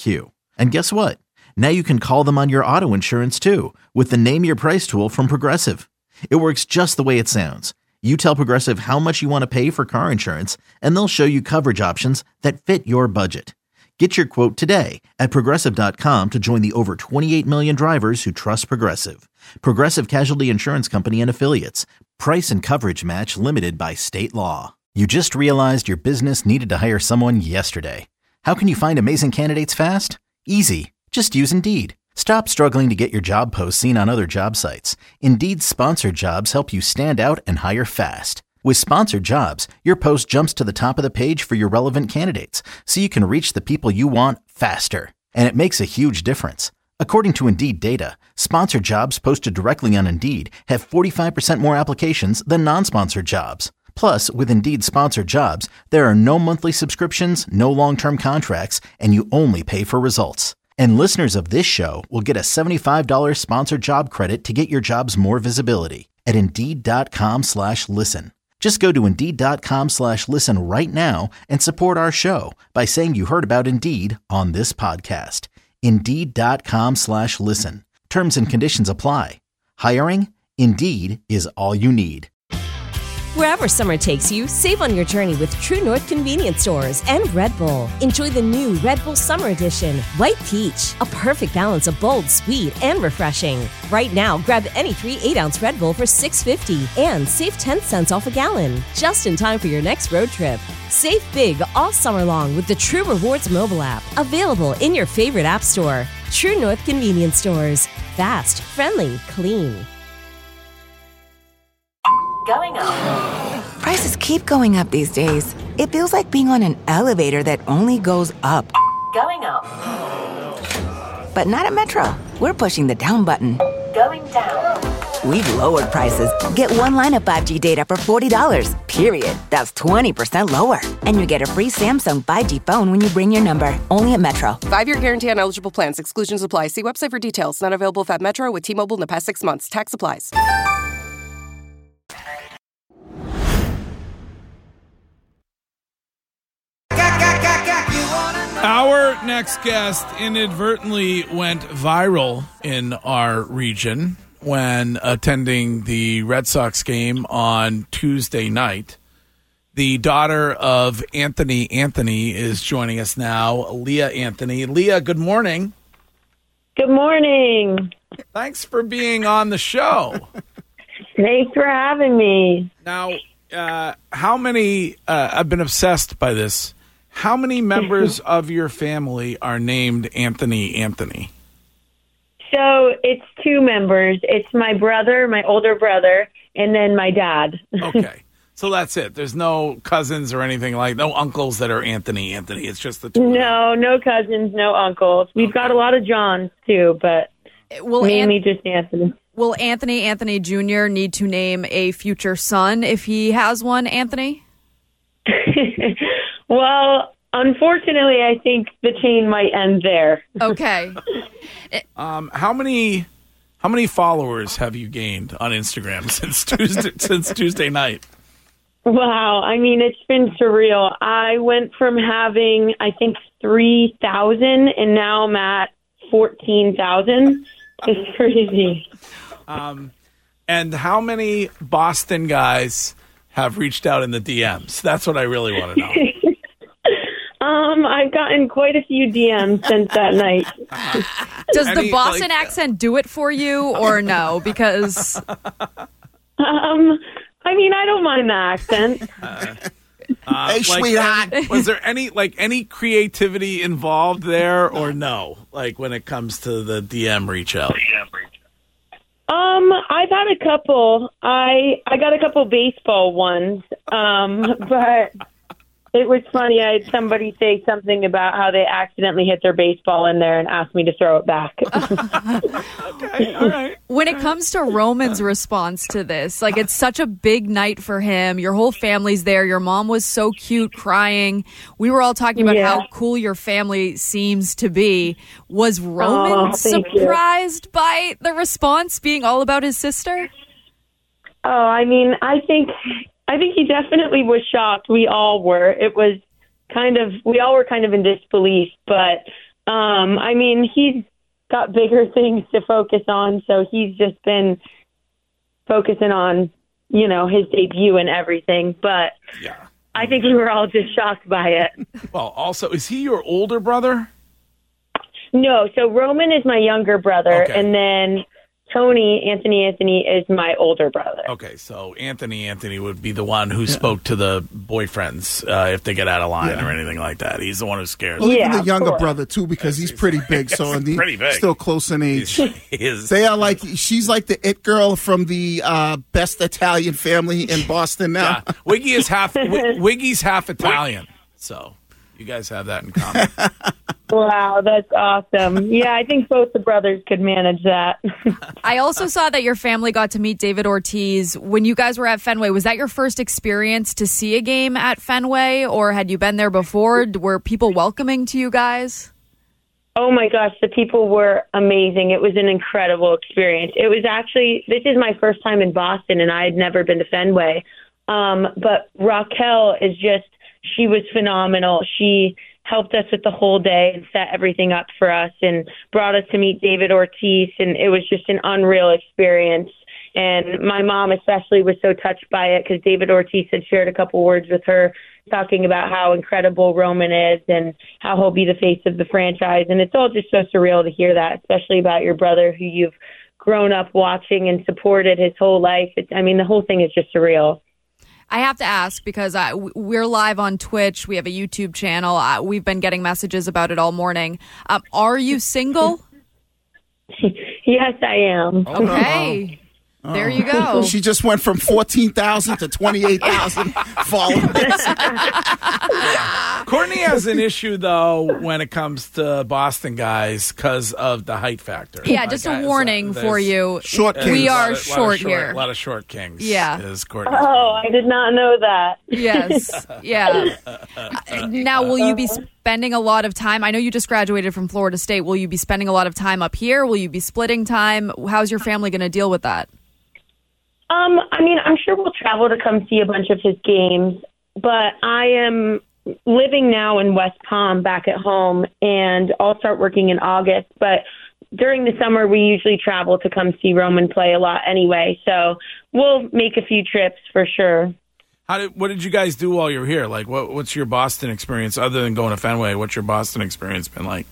And guess what? Now you can call them on your auto insurance too with the Name Your Price tool from Progressive. It works just the way it sounds. You tell Progressive how much you want to pay for car insurance, and they'll show you coverage options that fit your budget. Get your quote today at Progressive dot com to join the over twenty-eight million drivers who trust Progressive. Progressive Casualty Insurance Company and Affiliates. Price and coverage match limited by state law. You just realized your business needed to hire someone yesterday. How can you find amazing candidates fast? Easy. Just use Indeed. Stop struggling to get your job posts seen on other job sites. Indeed's sponsored jobs help you stand out and hire fast. With sponsored jobs, your post jumps to the top of the page for your relevant candidates, so you can reach the people you want faster. And it makes a huge difference. According to Indeed data, sponsored jobs posted directly on Indeed have forty-five percent more applications than non-sponsored jobs. Plus, with Indeed sponsored jobs, there are no monthly subscriptions, no long-term contracts, and you only pay for results. And listeners of this show will get a seventy-five dollars sponsored job credit to get your jobs more visibility at Indeed.com slash listen. Just go to Indeed.com slash listen right now and support our show by saying you heard about Indeed on this podcast. Indeed.com slash listen. Terms and conditions apply. Hiring? Indeed is all you need. Wherever summer takes you, save on your journey with True North Convenience Stores and Red Bull. Enjoy the new Red Bull Summer Edition, White Peach, a perfect balance of bold, sweet, and refreshing. Right now, grab any three eight-ounce Red Bull for six fifty and save ten cents off a gallon, just in time for your next road trip. Save big all summer long with the True Rewards mobile app, available in your favorite app store. True North Convenience Stores. Fast, friendly, clean. Going up. Prices keep going up these days. It feels like being on an elevator that only goes up. Going up. But not at Metro. We're pushing the down button. Going down. We've lowered prices. Get one line of five G data for forty dollars, period. That's twenty percent lower. And you get a free Samsung five G phone when you bring your number. Only at Metro. Five-year guarantee on eligible plans. Exclusions apply. See website for details. Not available at Metro with T-Mobile in the past six months. Tax applies. Our next guest inadvertently went viral in our region when attending the Red Sox game on Tuesday night. The daughter of Anthony Anthony is joining us now, Leah Anthony. Leah, good morning. Good morning. Thanks for being on the show. Thanks for having me. Now, uh, how many, uh, I've been obsessed by this. How many members of your family are named Anthony Anthony? So it's two members. It's my brother, my older brother, and then my dad. Okay. So that's it. There's no cousins or anything like, no uncles that are Anthony Anthony. It's just the two. No, no cousins, no uncles. We've okay. got a lot of Johns too, but will mainly An- just Anthony. Will Anthony Anthony Junior need to name a future son if he has one, Anthony? Well, unfortunately, I think the chain might end there. Okay. um, how many how many followers have you gained on Instagram since Tuesday since Tuesday night? Wow, I mean, it's been surreal. I went from having, I think, three thousand, and now I'm at fourteen thousand. It's crazy. Um, and how many Boston guys have reached out in the D Ms? That's what I really want to know. Um, I've gotten quite a few D Ms since that night. Does Any, the Boston like, accent do it for you or no? Because um, I mean, I don't mind the accent. Uh, uh, hey, like, sweetheart. Was there any like any creativity involved there or no? Like when it comes to the D M reach out. Um, I've had a couple. I I got a couple baseball ones. Um, but. It was funny. I had somebody say something about how they accidentally hit their baseball in there and asked me to throw it back. Okay, all right. When it comes to Roman's response to this, like it's such a big night for him. Your whole family's there. Your mom was so cute, crying. We were all talking about Yeah. how cool your family seems to be. Was Roman Oh, thank you. surprised by the response being all about his sister? Oh, I mean, I think I think he definitely was shocked. We all were. It was kind of we all were kind of in disbelief, but Um, I mean, he's got bigger things to focus on, so he's just been focusing on, you know, his debut and everything. But yeah. I think we were all just shocked by it. Well, also, is he your older brother? No, so Roman is my younger brother, Okay. and then Tony, Anthony Anthony, is my older brother. Okay, so Anthony Anthony would be the one who spoke to the boyfriends uh, if they get out of line Yeah. or anything like that. He's the one who scares Well, them. even the younger brother too, because he's pretty big. So and he- pretty big. still close in age. He is. They are like she's like the it girl from the uh, best Italian family in Boston now. Yeah. Wiggy is half. W- Wiggy's half Italian, so you guys have that in common. Wow, that's awesome. Yeah, I think both the brothers could manage that. I also saw that your family got to meet David Ortiz when you guys were at Fenway. Was that your first experience to see a game at Fenway, or had you been there before? Were people welcoming to you guys? Oh my gosh, the people were amazing. It was an incredible experience. It was actually, this is my first time in Boston, and I had never been to Fenway. Um, but Raquel is just, she was phenomenal. She helped us with the whole day and set everything up for us and brought us to meet David Ortiz. And it was just an unreal experience. And my mom especially was so touched by it because David Ortiz had shared a couple words with her talking about how incredible Roman is and how he'll be the face of the franchise. And it's all just so surreal to hear that, especially about your brother who you've grown up watching and supported his whole life. It's, I mean, the whole thing is just surreal. I have to ask because I, we're live on Twitch. We have a YouTube channel. Uh, we've been getting messages about it all morning. Um, are you single? Yes, I am. Okay. Oh. There you go. She just went from fourteen thousand to twenty-eight thousand followers. Courtney has an issue, though, when it comes to Boston guys because of the height factor. Yeah, just Like, a I- warning so for there's- you. Short there's We a lot are of- lot of short here. A lot of short kings. Yeah. Is Courtney. Oh, I did not know that. Yes. Yeah. Now, will you be spending a lot of time? I know you just graduated from Florida State. Will you be spending a lot of time up here? Will you be splitting time? How's your family going to deal with that? Um, I mean, I'm sure we'll travel to come see a bunch of his games, but I am living now in West Palm back at home, and I'll start working in August. But during the summer, we usually travel to come see Roman play a lot anyway, so we'll make a few trips for sure. How did, what did you guys do while you were here? Like, what, what's your Boston experience other than going to Fenway? What's your Boston experience been like?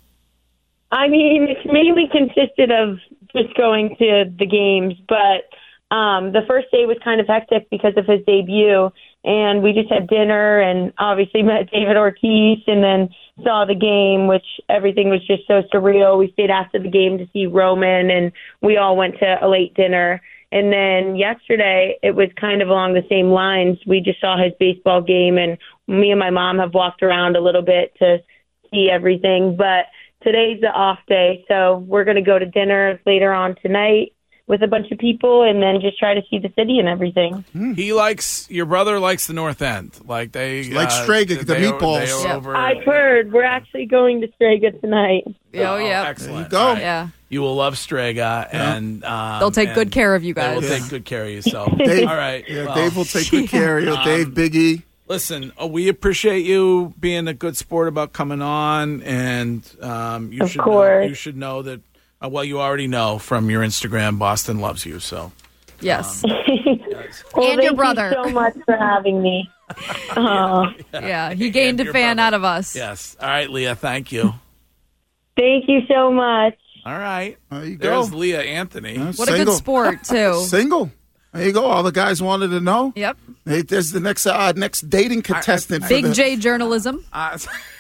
I mean, it's mainly consisted of just going to the games, but Um, the first day was kind of hectic because of his debut, and we just had dinner and obviously met David Ortiz and then saw the game, which everything was just so surreal. We stayed after the game to see Roman, and we all went to a late dinner. And then yesterday, it was kind of along the same lines. We just saw his baseball game, and me and my mom have walked around a little bit to see everything. But today's the off day, so we're going to go to dinner later on tonight with a bunch of people and then just try to see the city and everything. He likes, your brother likes the North End. Like they Like uh, Strega, the they are- meatballs. they are Yeah. over- I've heard we're actually going to Strega tonight. Oh, yeah. Excellent. Go. All right. Yeah. You will love Strega, and um, They'll take good and care of you They will guys. take good care of you. So, Dave, all right. Yeah, well, Dave will take good care of you. Um, Dave, Biggie. Listen, uh, we appreciate you being a good sport about coming on, and um, you Of should know, course. you should know that. Uh, well, you already know from your Instagram, Boston loves you. So, Yes. Well, And your thank brother. you so much for having me. Oh, Yeah, he gained a your fan brother. out of us. yes. All right, Leah. Thank you. thank you so much. All right. There you go. There's Leah Anthony. Yeah, What a good single. sport, too. Single. There you go. All the guys wanted to know. Yep. Hey, there's the next uh, next dating contestant. for Big the- J journalism. Uh,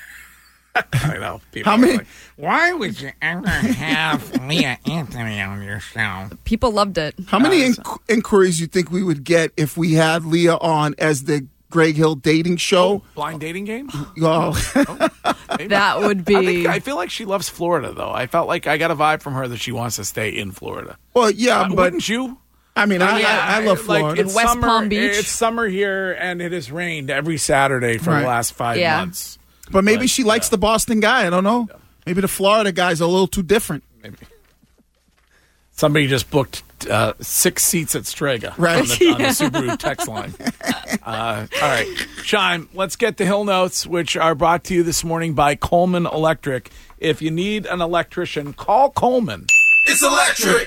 I know. People How are many- like, why would you ever have Leah Anthony on your show? People loved it. How many inqu- inquiries you think we would get if we had Leah on as the Greg Hill dating show? Blind dating game? Oh. Maybe. That would be. I, think, I feel like she loves Florida, though. I felt like I got a vibe from her that she wants to stay in Florida. Well, yeah, Uh, but wouldn't you? I mean, I, Yeah, I, I love like, Florida. it's West summer, Palm Beach. It's summer here, and it has rained every Saturday for Right. the last five Yeah. months. but maybe but, she likes yeah. the Boston guy. I don't know. Maybe the Florida guy's a little too different. Maybe. Somebody just booked uh, six seats at Strega Right. on, the, on the Subaru text line. Uh, all right, Sean, let's get the Hill Notes, which are brought to you this morning by Coleman Electric. If you need an electrician, call Coleman. It's electric.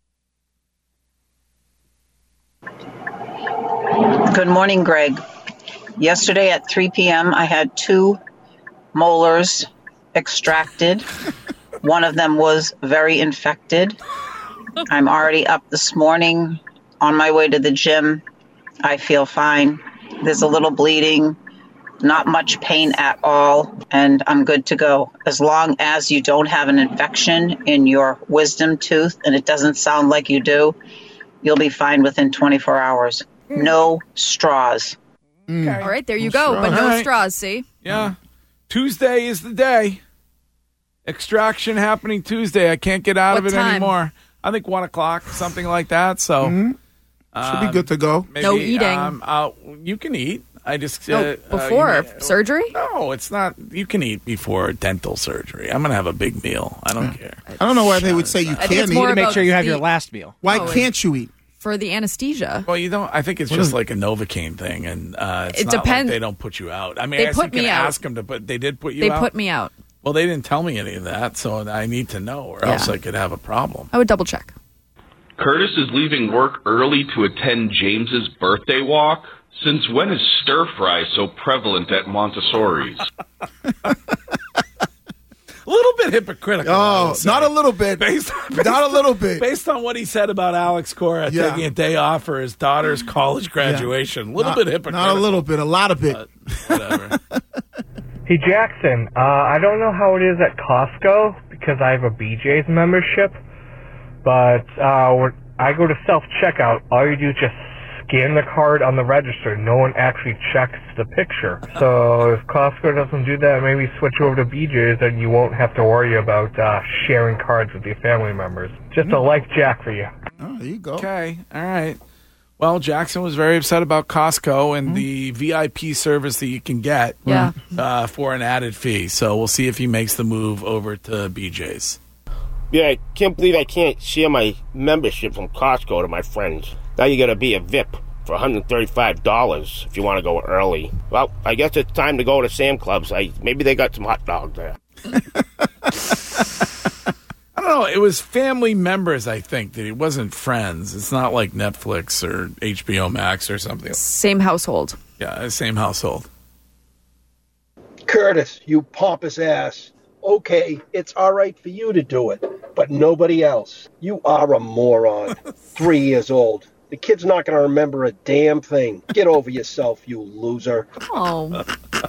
Good morning, Greg. Yesterday at three p.m., I had two molars extracted. One of them was very infected. I'm already up this morning on my way to the gym. I feel fine. There's a little bleeding, not much pain at all, and I'm good to go. As long as you don't have an infection in your wisdom tooth, and it doesn't sound like you do, you'll be fine within twenty-four hours. No straws. Okay. All right, there you go. But no All right. straws, see? Yeah. Tuesday is the day. Extraction happening Tuesday. I can't get out What of it time? anymore. I think one o'clock, something like that. So Mhm. Should be good to go. maybe, No eating. Um, uh, you can eat. I just No, uh, before uh, you may- surgery? No, it's not. You can eat before dental surgery. I'm gonna have a big meal. I don't care. I don't know why they would say you I think can't it's eat. more To make about sure you have your the- last meal. Why Oh, can't you eat? For the anesthesia. Well, you don't. I think it's What just is- like a Novocaine thing, and uh, it's It not like depends- they don't put you out. I mean, They I guess put you can me out. ask them to put. They did put you They out. put me out. Well, they didn't tell me any of that, so I need to know, or Yeah. else I could have a problem. I would double check. Curtis is leaving work early to attend James's birthday walk. Since when is stir fry so prevalent at Montessori's? A little bit hypocritical. I Oh, would say. not a little bit. Based, based Not a little bit. Based on what he said about Alex Cora Yeah. taking a day off for his daughter's college graduation, a little Not- bit hypocritical. Not a little bit, a lot of bit. Whatever. Hey, Jackson, uh, I don't know how it is at Costco because I have a B J's membership, but uh, when I go to self-checkout, all you do is just scan the card on the register. No one actually checks the picture. So if Costco doesn't do that, maybe switch over to B J's and you won't have to worry about uh, sharing cards with your family members. Just a life jack for you. Oh, there you go. Okay, all right. Well, Jackson was very upset about Costco and the V I P service that you can get Yeah. uh, for an added fee. So we'll see if he makes the move over to B J's. Yeah, I can't believe I can't share my membership from Costco to my friends. Now you gotta be a V I P for one hundred thirty-five dollars if you want to go early. Well, I guess it's time to go to Sam Clubs. I, maybe they got some hot dogs there. I don't know. It was family members, I think, that it wasn't friends. It's not like Netflix or H B O Max or something. Same household. Yeah, same household. Curtis, you pompous ass. Okay, it's all right for you to do it, but nobody else. You are a moron. Three years old. The kid's not going to remember a damn thing. Get over yourself, you loser. Oh.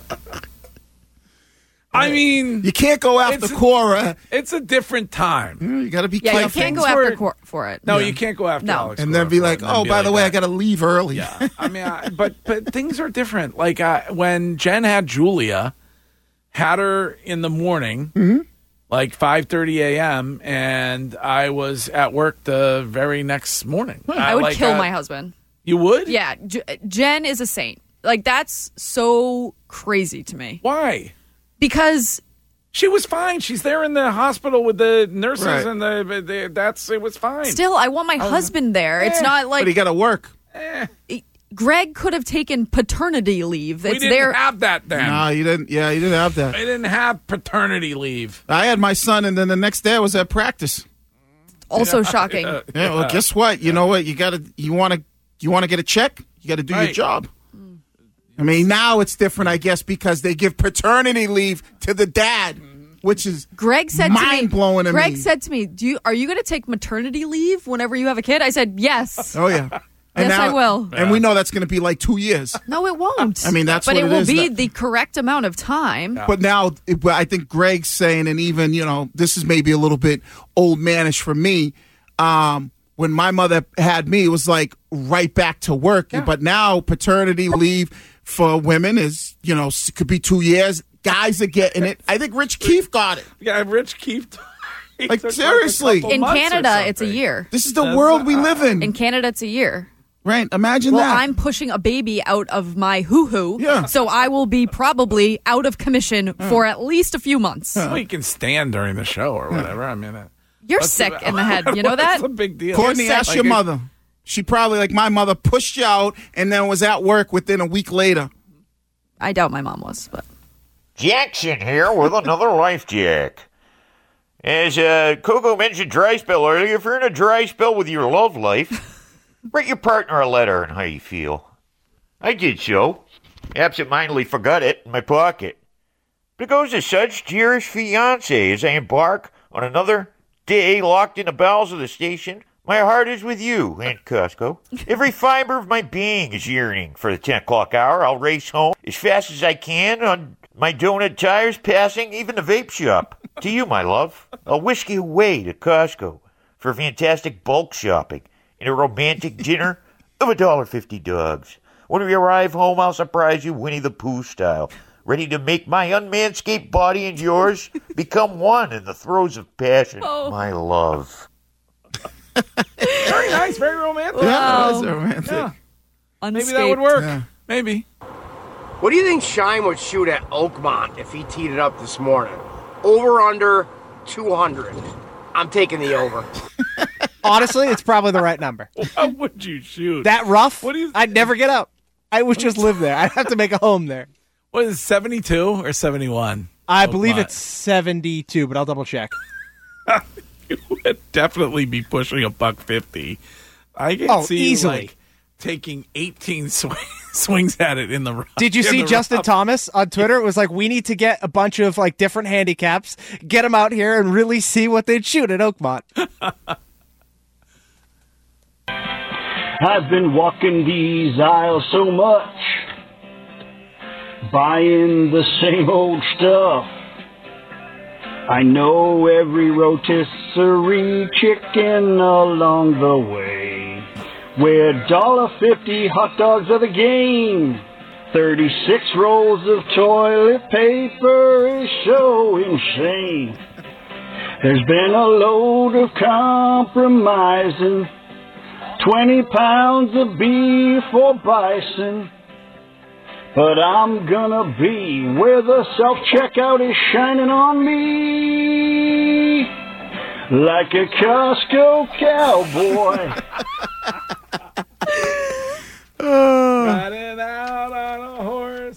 I mean, You can't go after It's a- Cora. it's a different time. You got to be Yeah, you careful. can't go Things after were- cor- for it. No, Yeah. you can't go after No. Alex And then Cora be for it like, and then oh, be by like the way, I that. got to leave early. Yeah, I mean, I, but but things are different. Like uh, when Jen had Julia, had her in the morning, Mm-hmm. like five thirty a.m., and I was at work the very next morning. I would like, kill uh, my husband. You would? Yeah, J- Jen is a saint. Like, that's so crazy to me. Why? Because she was fine. She's there in the hospital with the nurses, Right. and the, the that's it was fine. still, I want my husband there. It's eh, not like But he got to work. Greg could have taken paternity leave. we It's didn't there. have that then. No, you didn't. Yeah, you didn't have that. I didn't have paternity leave. I had my son, and then the next day I was at practice. Also shocking. Yeah. Yeah, well, guess what? You know what? You got to. You want to. You want to get a check? You got to do your Right. job. I mean, now it's different, I guess, because they give paternity leave to the dad, which is Greg said to me, mind blowing to Greg me. said to me, "Do you are you going to take maternity leave whenever you have a kid?" I said, "Yes." Oh yeah. Yes, I will. And we know that's going to be like two years. No, it won't. I mean, that's but what it it will is. be That- the correct amount of time. But now, it- but I think Greg's saying, and even, you know, this is maybe a little bit old manish for me. Um, when my mother had me, it was like right back to work. But now paternity leave for women is, you know, s- could be two years. Guys are getting it. I think Rich Keefe got it. Yeah, Rich Keefe. he Like, took, seriously. a couple In months or Canada, it's a something. year. This is the That's world not- we live in. In Canada, it's a year. Right? Imagine Well, that. I'm pushing a baby out of my hoo-hoo, Yeah. so I will be probably out of commission for at least a few months. Well, you can stand during the show or whatever. I mean, uh, You're what's sick the- in the head. You know that? What's the big deal? Courtney, You're ask sick. your Like, mother. She probably, like my mother, pushed you out and then was at work within a week later. I doubt my mom was, but Jackson here with another life jack. As uh, Coco mentioned dry spell earlier, if you're in a dry spell with your love life, write your partner a letter on how you feel. I did so. Absent-mindedly forgot it in my pocket. But it goes as such, dearest fiancé, as I embark on another day locked in the bowels of the station, my heart is with you, Aunt Costco. Every fiber of my being is yearning for the ten o'clock hour. I'll race home as fast as I can on my donut tires, passing even the vape shop. To you, my love, I'll whisk you away to Costco for fantastic bulk shopping and a romantic dinner of a dollar fifty dogs. When we arrive home, I'll surprise you Winnie the Pooh style, ready to make my unmanscaped body and yours become one in the throes of passion, Oh. my love. Very nice, very romantic. Yeah, that is romantic. Yeah. Maybe that would work. Yeah. Maybe. What do you think Shine would shoot at Oakmont if he teed it up this morning? Over under two hundred. I'm taking the over. Honestly, it's probably the right number. What would you shoot? That rough? What do you I'd never get up. I would just live there. I'd have to make a home there. What is it, seventy-two or seventy-one? I believe Oakmont. it's seventy-two, but I'll double check. It would definitely be pushing a buck fifty. I can Oh, see easily. like taking eighteen swing, swings at it in the rough. Did you in see the Justin rough. Thomas on Twitter? It was like, we need to get a bunch of like different handicaps, get them out here and really see what they'd shoot at Oakmont. I've been walking these aisles so much, buying the same old stuff. I know every rotisserie chicken along the way, where one dollar fifty hot dogs are the game. thirty-six rolls of toilet paper is so insane. There's been a load of compromising, twenty pounds of beef or bison. But I'm gonna be where the self-checkout is shining on me like a Costco cowboy. Riding out on a horse.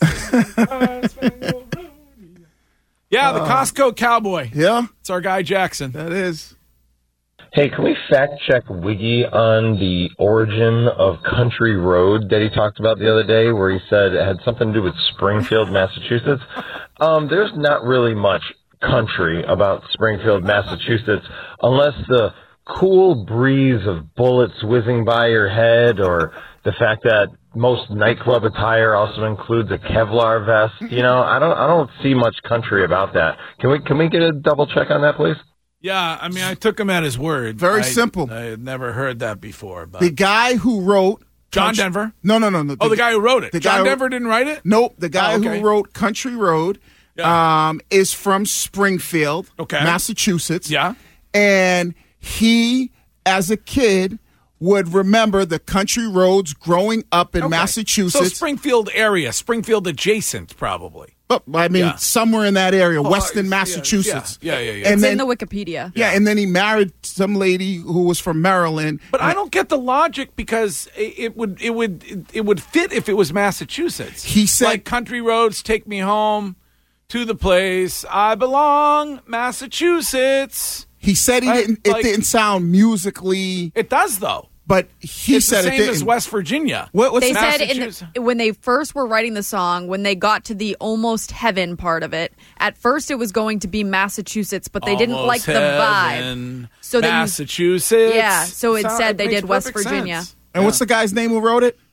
Yeah, the Costco cowboy. Yeah. It's our guy Jackson. That is. Hey, can we fact check Wiggy on the origin of Country Road that he talked about the other day, where he said it had something to do with Springfield, Massachusetts? Um, there's not really much country about Springfield, Massachusetts, unless the cool breeze of bullets whizzing by your head, or the fact that most nightclub attire also includes a Kevlar vest. You know, I don't, I don't see much country about that. Can we, can we get a double check on that, please? Yeah, I mean, I took him at his word. Very I- simple. I had never heard that before. But The guy who wrote John Country- Denver? No, no, no, no. Oh, the guy who wrote it. the John guy who- Denver didn't write it? Nope. The guy Oh, okay. who wrote Country Road um, is from Springfield, Okay. Massachusetts. Yeah. And he, as a kid, would remember the country roads growing up in Okay. Massachusetts. So Springfield area, Springfield adjacent, probably. But, I mean, Yeah. somewhere in that area, Oh, Western yeah, Massachusetts. Yeah, yeah, yeah. yeah. And It's then, in the Wikipedia. yeah, and then he married some lady who was from Maryland. But I don't get the logic, because it, it would it would it, it would fit if it was Massachusetts. He said, like country roads take me home to the place I belong, Massachusetts. He said he Right? didn't. It Like- didn't sound musically. It does though. But he it's said the it same didn't. as West Virginia. What, what's They the- said in Massachusetts. the, when they first were writing the song, when they got to the almost heaven part of it, at first it was going to be Massachusetts, but they didn't like Almost the vibe. heaven, So then you- Massachusetts. Yeah, so Sound- instead they makes did West perfect Virginia. sense. and what's the guy's name who wrote it?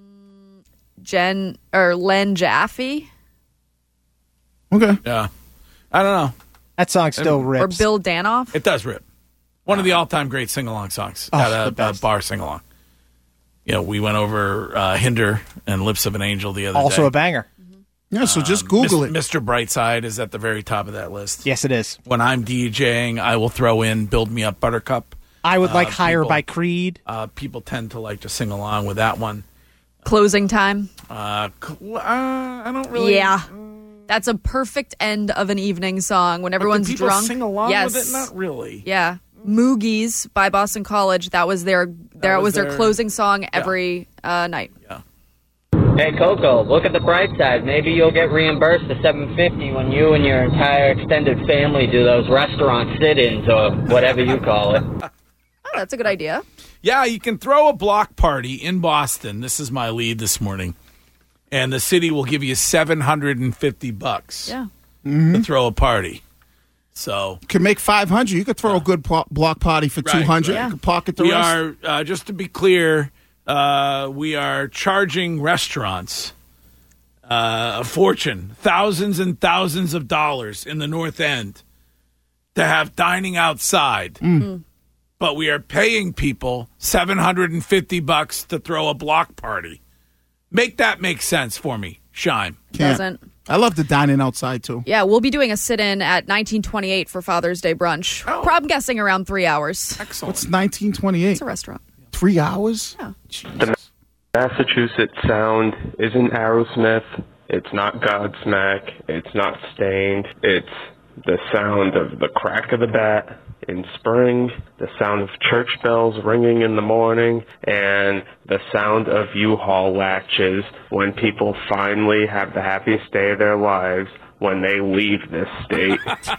Jen or Len Jaffe Okay. Yeah, I don't know. That song still or rips. Bill Danoff. It does rip. One of the all-time great sing-along songs Oh, at the a, a best. bar sing-along. You know, we went over uh, Hinder and Lips of an Angel the other Also day. a banger. Yeah, so just Um, Google Mis- it. Mister Brightside is at the very top of that list. Yes, it is. When I'm DJing, I will throw in Build Me Up Buttercup. I would like Uh, Higher people- by Creed. Uh, people tend to like to sing along with that one. Closing time. Uh, cl- uh, I don't really... Yeah. That's a perfect end of an evening song when But do everyone's people drunk. sing along yes. with it? Not really. Yeah. Moogies by Boston College. That was their, their was was their their- closing song every uh, night. Yeah. Hey, Coco, look at the bright side. Maybe you'll get reimbursed the seven hundred fifty dollars when you and your entire extended family do those restaurant sit-ins or whatever you call it. Oh, that's a good idea. Yeah, you can throw a block party in Boston. This is my lead this morning. And the city will give you seven hundred fifty bucks Yeah. to throw a party. So You can make five hundred. You could throw a good pl- block party for Right, two hundred. right. You could pocket the we rest. are, uh, just to be clear, uh, we are charging restaurants uh, a fortune, thousands and thousands of dollars in the North End to have dining outside. Mm. But we are paying people seven hundred fifty bucks to throw a block party. Make that make sense for me, Shime. Can't. Doesn't. I love the dining outside, too. Yeah, we'll be doing a sit-in at nineteen twenty-eight for Father's Day brunch. Oh. I'm guessing around three hours. Excellent. What's nineteen twenty-eight? It's a restaurant. Three hours? Yeah. The Massachusetts sound isn't Aerosmith. It's not Godsmack. It's not Stained. It's the sound of the crack of the bat in spring, the sound of church bells ringing in the morning, and the sound of U-Haul latches when people finally have the happiest day of their lives when they leave this state.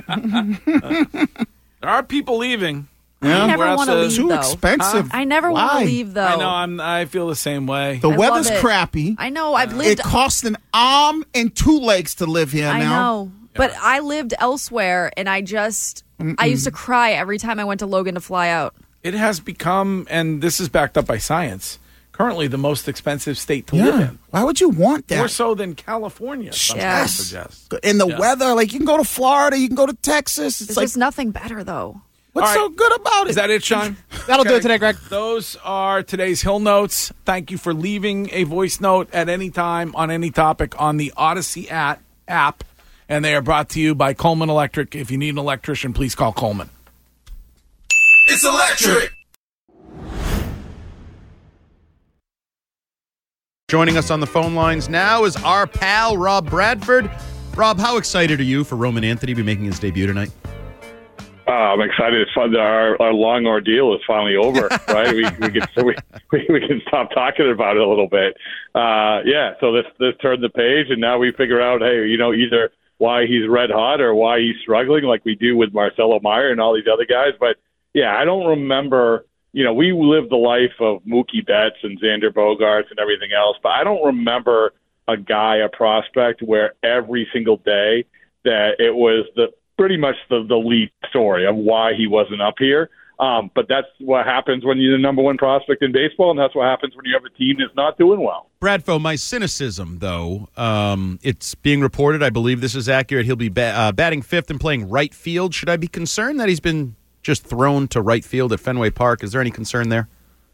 There are people leaving. I Um, never we're want to also- leave, Too though. expensive. I never want Why? to leave, though. I know. I'm. I feel the same way. The I weather's love it. crappy. I know. I've lived. It costs an arm and two legs to live here I now. know. But I lived elsewhere, and I just, I used to cry every time I went to Logan to fly out. It has become, and this is backed up by science, currently the most expensive state to live Yeah. in. Why would you want that? More so than California, some Yes. people suggest. In the Yeah. weather, like you can go to Florida, you can go to Texas. It's There's like, just nothing better, though. what's All so right. good about it? Is that it, Sean? That'll do it today, Greg. Those are today's Hill Notes. Thank you for leaving a voice note at any time on any topic on the Odyssey at, app. And they are brought to you by Coleman Electric. If you need an electrician, please call Coleman. It's electric. Joining us on the phone lines now is our pal, Rob Bradford. Rob, how excited are you for Roman Anthony to be making his debut tonight? Uh, I'm excited. It's fun. Our, our long ordeal is finally over, right? we we can we, we we can stop talking about it a little bit. Uh, yeah. So this this turned the page, and now we figure out, hey, you know, either why he's red hot or why he's struggling, like we do with Marcelo Meyer and all these other guys. But yeah, I don't remember. You know, we lived the life of Mookie Betts and Xander Bogaerts and everything else, but I don't remember a guy, a prospect, where every single day that it was the pretty much the, the lead story of why he wasn't up here. Um, but that's what happens when you're the number one prospect in baseball, and that's what happens when you have a team that's not doing well. Bradfo, my cynicism, though, um, it's being reported, I believe this is accurate, he'll be ba- uh, batting fifth and playing right field. Should I be concerned that he's been just thrown to right field at Fenway Park? Is there any concern there?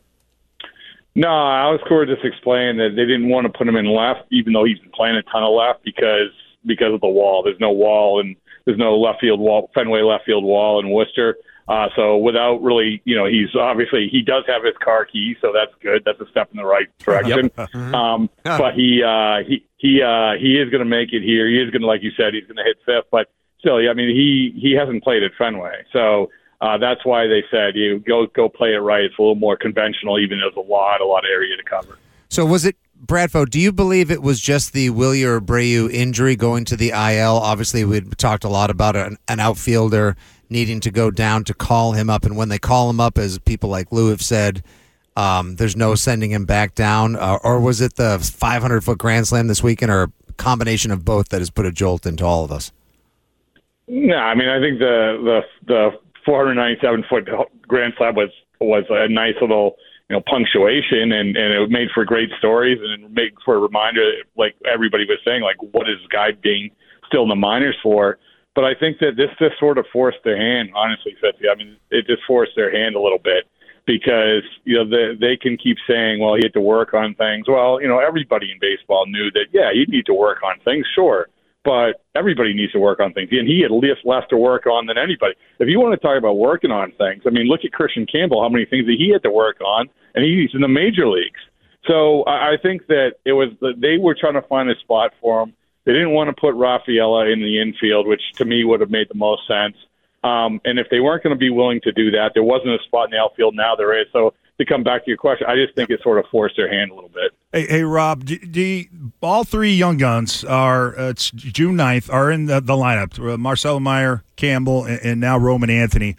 No, Alex Cora just explained that they didn't want to put him in left, even though he's been playing a ton of left because because of the wall. There's no wall, and there's no left field wall, Fenway left field wall in Worcester. Uh, so without really, you know, he's obviously, he does have his car key, so that's good. That's a step in the right direction. Yep. Um, but he, uh, he, he, uh, he is going to make it here. He is going to, like you said, he's going to hit fifth, but still, I mean, he, he hasn't played at Fenway. So, uh, that's why they said you go, go play it right. It's a little more conventional, even though there's a lot, a lot of area to cover. So was it, Bradfo, do you believe it was just the Wilyer Abreu injury going to the I L? Obviously, we'd talked a lot about an, an outfielder needing to go down to call him up. And when they call him up, as people like Lou have said, um, there's no sending him back down. Uh, or was it the five hundred foot Grand Slam this weekend, or a combination of both that has put a jolt into all of us? No, I mean, I think the the, the four hundred ninety-seven foot Grand Slam was, was a nice little, you know, punctuation, and, and it made for great stories, and it made for a reminder, like everybody was saying, like, what is this guy being still in the minors for? But I think that this just sort of forced their hand, honestly, Fitzy. I mean, it just forced their hand a little bit because, you know, they, they can keep saying, well, he had to work on things. Well, you know, everybody in baseball knew that, yeah, you need to work on things, sure, but everybody needs to work on things. And he had less, less to work on than anybody. If you want to talk about working on things, I mean, look at Christian Campbell, how many things that he had to work on, and he's in the major leagues. So I think that it was they were trying to find a spot for him. They didn't want to put Rafaela in the infield, which to me would have made the most sense. Um, and if they weren't going to be willing to do that, there wasn't a spot in the outfield. Now there is. So to come back to your question, I just think it sort of forced their hand a little bit. Hey, hey Rob, do, do you, all three young guns are, uh, it's June ninth, are in the, the lineup. Uh, Marcelo Meyer, Campbell, and, and now Roman Anthony.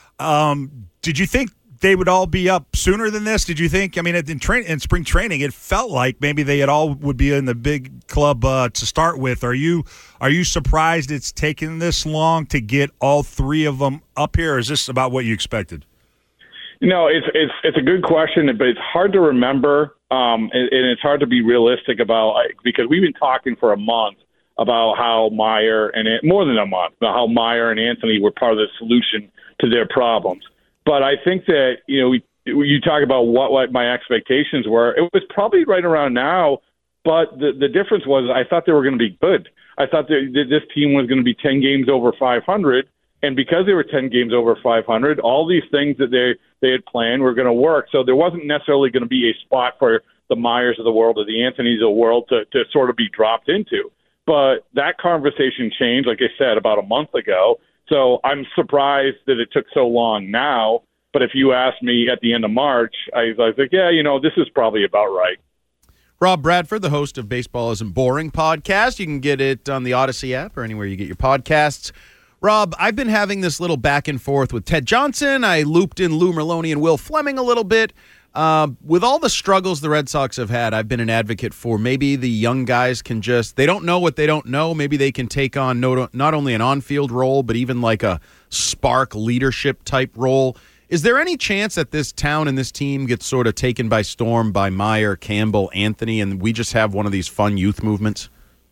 Um, did you think they would all be up sooner than this? Did you think, I mean, in, train, in spring training, it felt like maybe they had all would be in the big club uh, to start with. Are you are you surprised it's taken this long to get all three of them up here, or is this about what you expected? You know, it's it's it's a good question, but it's hard to remember, um, and, and it's hard to be realistic about, like, because we've been talking for a month about how Meyer and more than a month about how Meyer and Anthony were part of the solution to their problems. But I think that, you know, we, you talk about what, what my expectations were. It was probably right around now, but the, the difference was I thought they were going to be good. I thought that this team was going to be ten games over five hundred, and because they were ten games over five hundred, all these things that they, they had planned were going to work. So there wasn't necessarily going to be a spot for the Meyers of the world or the Anthonys of the world to, to sort of be dropped into. But that conversation changed, like I said, about a month ago. So I'm surprised that it took so long now. But if you asked me at the end of March, I, I was like, yeah, you know, this is probably about right. Rob Bradford, the host of Baseball Isn't Boring podcast. You can get it on the Odyssey app or anywhere you get your podcasts. Rob, I've been having this little back and forth with Ted Johnson. I looped in Lou Merloni and Will Fleming a little bit. Uh, with all the struggles the Red Sox have had, I've been an advocate for maybe the young guys can just, they don't know what they don't know. Maybe they can take on no, not only an on-field role, but even like a spark leadership type role. Is there any chance that this town and this team gets sort of taken by storm by Meyer, Campbell, Anthony, and we just have one of these fun youth movements?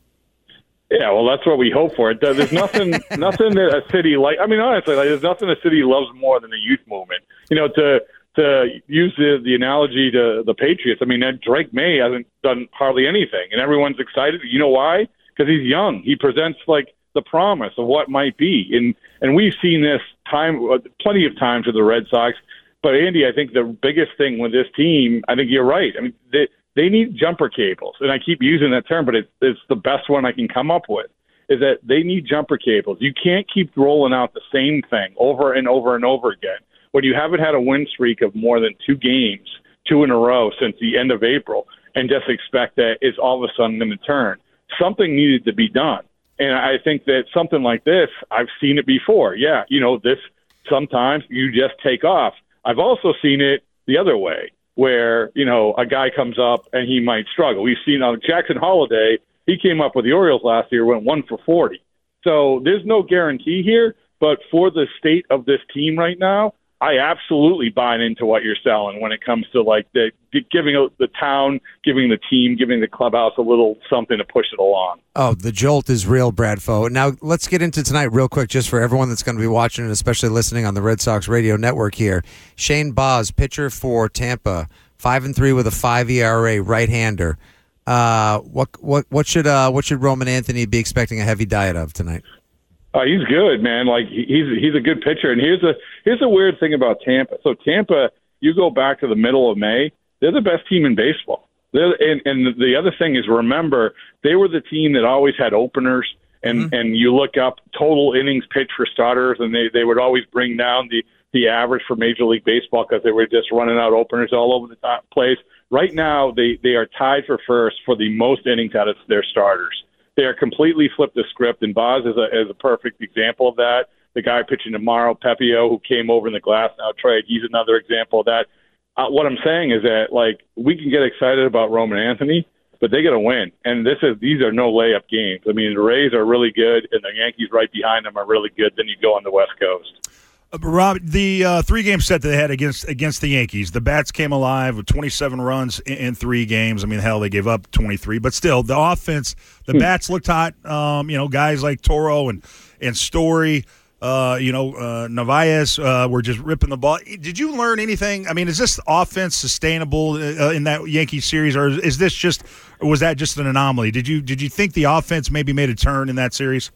Yeah, well, that's what we hope for. There's nothing, nothing that a city like. I mean, honestly, like, there's nothing a city loves more than the youth movement. You know, to to use the the analogy to the Patriots. I mean, Drake May hasn't done hardly anything, and everyone's excited. You know why? Because he's young. He presents like the promise of what might be, and and we've seen this time, plenty of times with the Red Sox. But Andy, I think the biggest thing with this team, I think you're right. I mean, they they need jumper cables, and I keep using that term, but it's it's the best one I can come up with. Is that they need jumper cables. You can't keep rolling out the same thing over and over and over again when you haven't had a win streak of more than two games, two in a row since the end of April, and just expect that it's all of a sudden going to turn. Something needed to be done. And I think that something like this, I've seen it before. Yeah, you know, this sometimes you just take off. I've also seen it the other way, where, you know, a guy comes up and he might struggle. We've seen uh, Jackson Holiday, he came up with the Orioles last year, went one for forty. So there's no guarantee here, but for the state of this team right now, I absolutely buy into what you're selling when it comes to like the giving the town, giving the team, giving the clubhouse a little something to push it along. Oh, the jolt is real, Bradfo. Now let's get into tonight real quick, just for everyone that's going to be watching and especially listening on the Red Sox radio network here. Shane Baz, pitcher for Tampa, five and three with a five E R A, right-hander. Uh, what what what should uh what should Roman Anthony be expecting a heavy diet of tonight? Uh, he's good, man. Like he's he's a good pitcher. And here's a here's a weird thing about Tampa. So Tampa, you go back to the middle of May, they're the best team in baseball. They're, and and the other thing is, remember, they were the team that always had openers. And mm-hmm. and you look up total innings pitched for starters, and they, they would always bring down the the average for Major League Baseball because they were just running out openers all over the top place. Right now, they they are tied for first for the most innings out of their starters. They are completely flipped the script, and Baz is a, is a perfect example of that. The guy pitching tomorrow, Pepio, who came over in the glass now trade, he's another example of that. Uh, what I'm saying is that, like, we can get excited about Roman Anthony, but they got to win. And this is these are no layup games. I mean, the Rays are really good, and the Yankees right behind them are really good. Then you go on the West Coast. Uh, Rob, the uh, three-game set that they had against against the Yankees, the bats came alive with twenty-seven runs in, in three games. I mean, hell, they gave up twenty-three, but still, the offense, the hmm. bats looked hot. Um, you know, guys like Toro and and Story, uh, you know, uh, Narvaez uh, were just ripping the ball. Did you learn anything? I mean, is this offense sustainable uh, in that Yankees series, or is this just, or was that just an anomaly? Did you did you think the offense maybe made a turn in that series?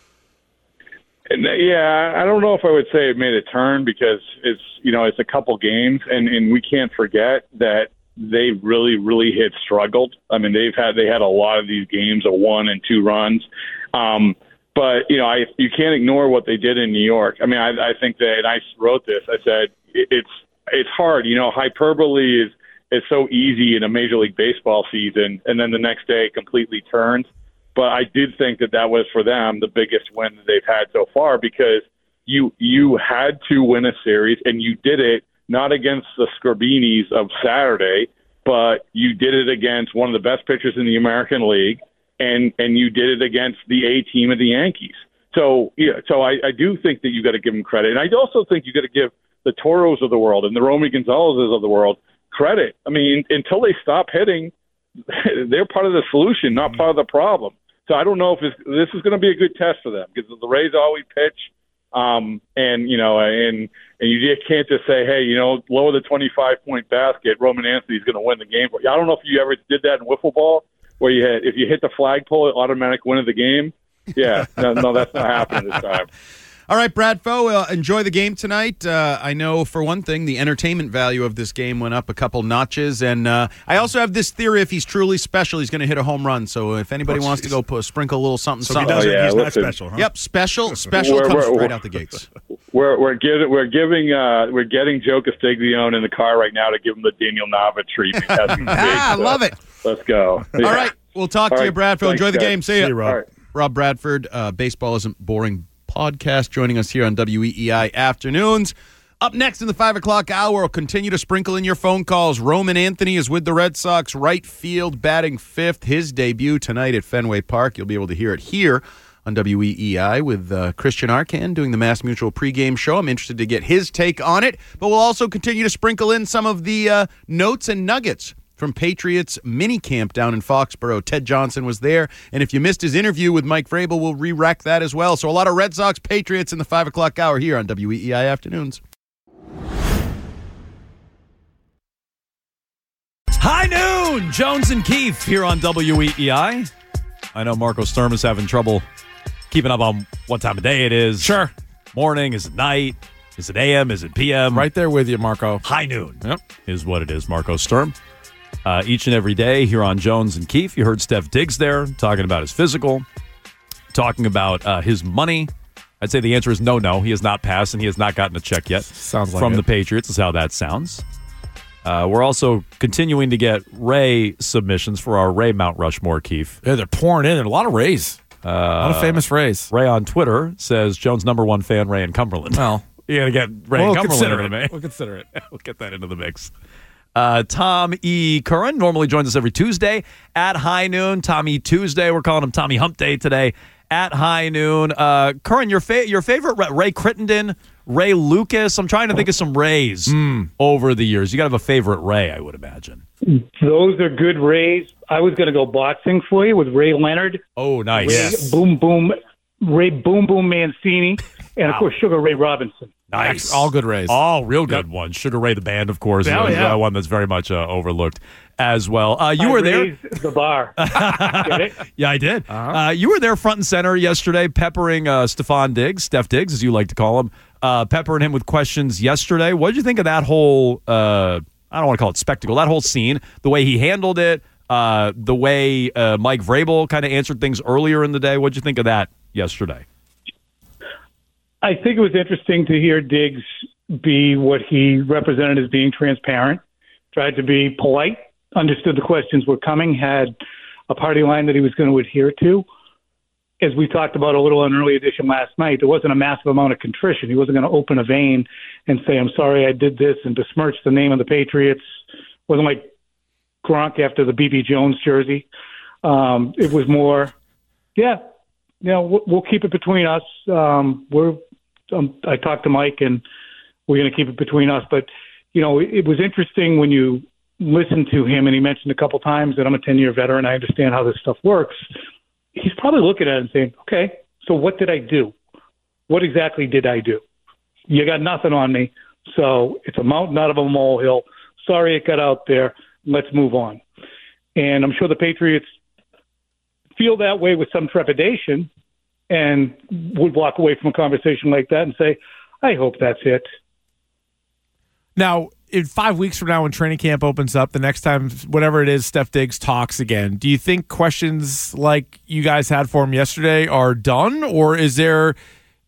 Yeah, I don't know if I would say it made a turn because it's, you know, it's a couple games, and, and we can't forget that they really, really had struggled. I mean, they've had they had a lot of these games of one and two runs. Um, but, you know, I you can't ignore what they did in New York. I mean, I, I think that, and I wrote this, I said, it's it's hard. You know, hyperbole is is so easy in a Major League Baseball season, and then the next day it completely turns. But I did think that that was for them the biggest win that they've had so far, because you you had to win a series, and you did it not against the Scarbinis of Saturday, but you did it against one of the best pitchers in the American League, and and you did it against the A team of the Yankees. So yeah, so I, I do think that you got to give them credit, and I also think you got to give the Toros of the world and the Romy Gonzalez's of the world credit. I mean, until they stop hitting, they're part of the solution, not part of the problem. So I don't know if this, this is going to be a good test for them, because the Rays always pitch, um, and you know, and and you just can't just say, hey, you know, lower the twenty-five point basket, Roman Anthony's going to win the game. I don't know if you ever did that in wiffle ball, where you had, if you hit the flagpole, it automatic win of the game. Yeah, no, no, that's not happening this time. All right, Bradfo, uh, enjoy the game tonight. Uh, I know, for one thing, the entertainment value of this game went up a couple notches, and uh, I also have this theory: if he's truly special, he's going to hit a home run. So if anybody oh, wants to go put, sprinkle a little something, so something. He doesn't, oh, yeah, he's listen. not special, huh? Yep, special. Special we're, comes we're, right we're, out the gates. We're we're giving we're giving uh, we're getting Joe Castiglione in the car right now to give him the Daniel Nava treatment. ah, I love it. Let's go. Yeah. All right, we'll talk All to right. you, Bradfo. Enjoy the guys. game. See you. See you, Rob. Right. Rob Bradford, uh, Baseball Isn't Boring podcast, joining us here on W E E I Afternoons. Up next in the five o'clock hour, we'll continue to sprinkle in your phone calls. Roman Anthony is with the Red Sox, right field, batting fifth. His debut tonight at Fenway Park. You'll be able to hear it here on W E E I with uh, Christian Arcan doing the Mass Mutual pregame show. I'm interested to get his take on it, but we'll also continue to sprinkle in some of the uh, notes and nuggets from Patriots mini camp down in Foxborough. Ted Johnson was there, and if you missed his interview with Mike Vrabel, we'll re-rack that as well. So a lot of Red Sox Patriots in the five o'clock hour here on W E E I Afternoons. High noon, Jones and Keefe here on W E E I. I know Marco Sturm is having trouble keeping up on what time of day it is. Sure. Morning, is it night? Is it A M? Is it P M? Right there with you, Marco. High noon yep. is what it is, Marco Sturm. Uh, each and every day here on Jones and Keefe. You heard Steph Diggs there talking about his physical, talking about uh, his money. I'd say the answer is no, no. He has not passed, and he has not gotten a check yet sounds like from it. the Patriots is how that sounds. Uh, we're also continuing to get Ray submissions for our Ray Mount Rushmore, Keefe. Yeah, they're pouring in. There are a lot of Rays. Uh, a lot of famous Rays. Ray on Twitter says Jones' number one fan, Ray in Cumberland. Well, you got to get Ray we'll in Cumberland consider into it. the mix. We'll consider it. We'll get that into the mix. Uh, Tom E. Curran normally joins us every Tuesday at high noon. Tommy Tuesday. We're calling him Tommy Hump Day today at high noon. Uh, Curran, your, fa- your favorite Ray Crittenden, Ray Lucas. I'm trying to think of some Rays mm. over the years. You got to have a favorite Ray, I would imagine. Those are good Rays. I was going to go boxing for you with Ray Leonard. Oh, nice. Ray Yes. Boom Boom, Ray Boom Boom Mancini, and Wow. of course Sugar Ray Robinson. Nice. All good Rays. All real good Yep. ones. Sugar Ray the band, of course, Oh, is yeah. uh, one that's very much uh, overlooked as well. Uh, you I were there. raised the bar. Get it? Yeah, I did. Uh-huh. Uh, you were there front and center yesterday, peppering uh, Stephon Diggs, Steph Diggs, as you like to call him, uh, peppering him with questions yesterday. What did you think of that whole, uh, I don't want to call it spectacle, that whole scene, the way he handled it, uh, the way uh, Mike Vrabel kind of answered things earlier in the day? What did you think of that yesterday? I think it was interesting to hear Diggs be what he represented as being transparent, tried to be polite, understood the questions were coming, had a party line that he was going to adhere to. As we talked about a little on Early Edition last night, there wasn't a massive amount of contrition. He wasn't going to open a vein and say, I'm sorry I did this, and besmirch the name of the Patriots. It wasn't like Gronk after the B B Jones jersey. Um, it was more, yeah, you know, we'll, we'll keep it between us. Um, we're, um, I talked to Mike, and we're going to keep it between us. But, you know, it, it was interesting when you listen to him, and he mentioned a couple times that I'm a ten-year veteran. I understand how this stuff works. He's probably looking at it and saying, okay, so what did I do? What exactly did I do? You got nothing on me, so it's a mountain out of a molehill. Sorry it got out there. Let's move on. And I'm sure the Patriots feel that way with some trepidation and would walk away from a conversation like that and say, I hope that's it. Now, in five weeks from now when training camp opens up, the next time, whatever it is, Steph Diggs talks again, do you think questions like you guys had for him yesterday are done? Or is there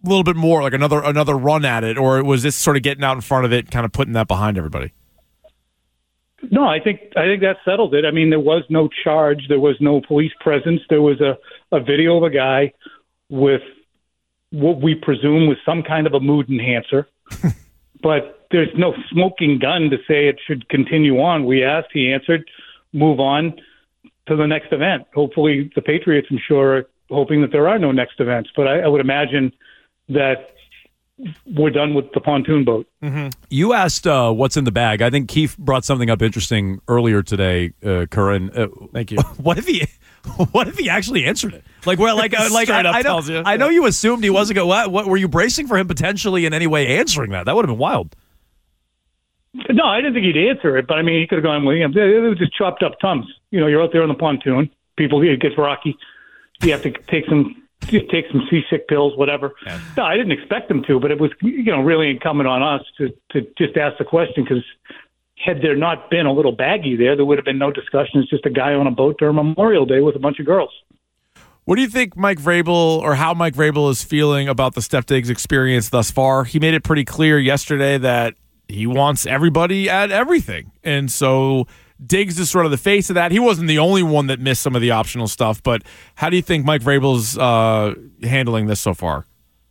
little bit more, like another another run at it, or was this sort of getting out in front of it, kind of putting that behind everybody? No, I think I think that settled it. I mean, there was no charge. There was no police presence. There was a, a video of a guy with what we presume was some kind of a mood enhancer. But there's no smoking gun to say it should continue on. We asked, he answered, move on to the next event. Hopefully the Patriots, I'm sure, are hoping that there are no next events. But I, I would imagine that we're done with the pontoon boat. Mm-hmm. You asked uh, what's in the bag. I think Keith brought something up interesting earlier today, uh, Curran. Uh, Thank you. What if he? What if he actually answered it? Like, where, like, uh, like I, Straight up I know, tells you. I know you assumed he wasn't going. What, what were you bracing for him potentially in any way answering that? That would have been wild. No, I didn't think he'd answer it, but I mean, he could have gone with him. It was just chopped up tums. You know, you're out there on the pontoon. People, it gets rocky. You have to take some. Just take some seasick pills, whatever. Yeah. No, I didn't expect them to, but it was, you know, really incumbent on us to, to just ask the question, because had there not been a little baggy there, there would have been no discussion. It's just a guy on a boat during Memorial Day with a bunch of girls. What do you think Mike Vrabel, or how Mike Vrabel is feeling about the Steph Diggs experience thus far? He made it pretty clear yesterday that he wants everybody at everything. And so Diggs is sort of the face of that. He wasn't the only one that missed some of the optional stuff, but how do you think Mike Vrabel's uh, handling this so far?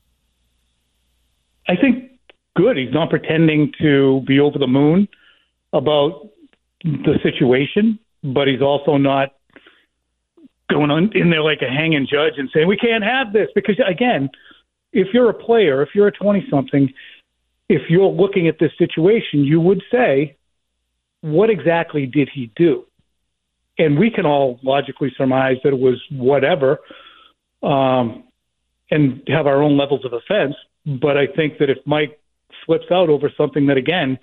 I think good. He's not pretending to be over the moon about the situation, but he's also not going on in there like a hanging judge and saying, we can't have this. Because, again, if you're a player, if you're a twenty-something, if you're looking at this situation, you would say, what exactly did he do? And we can all logically surmise that it was whatever, um, and have our own levels of offense. But I think that if Mike slips out over something that, again,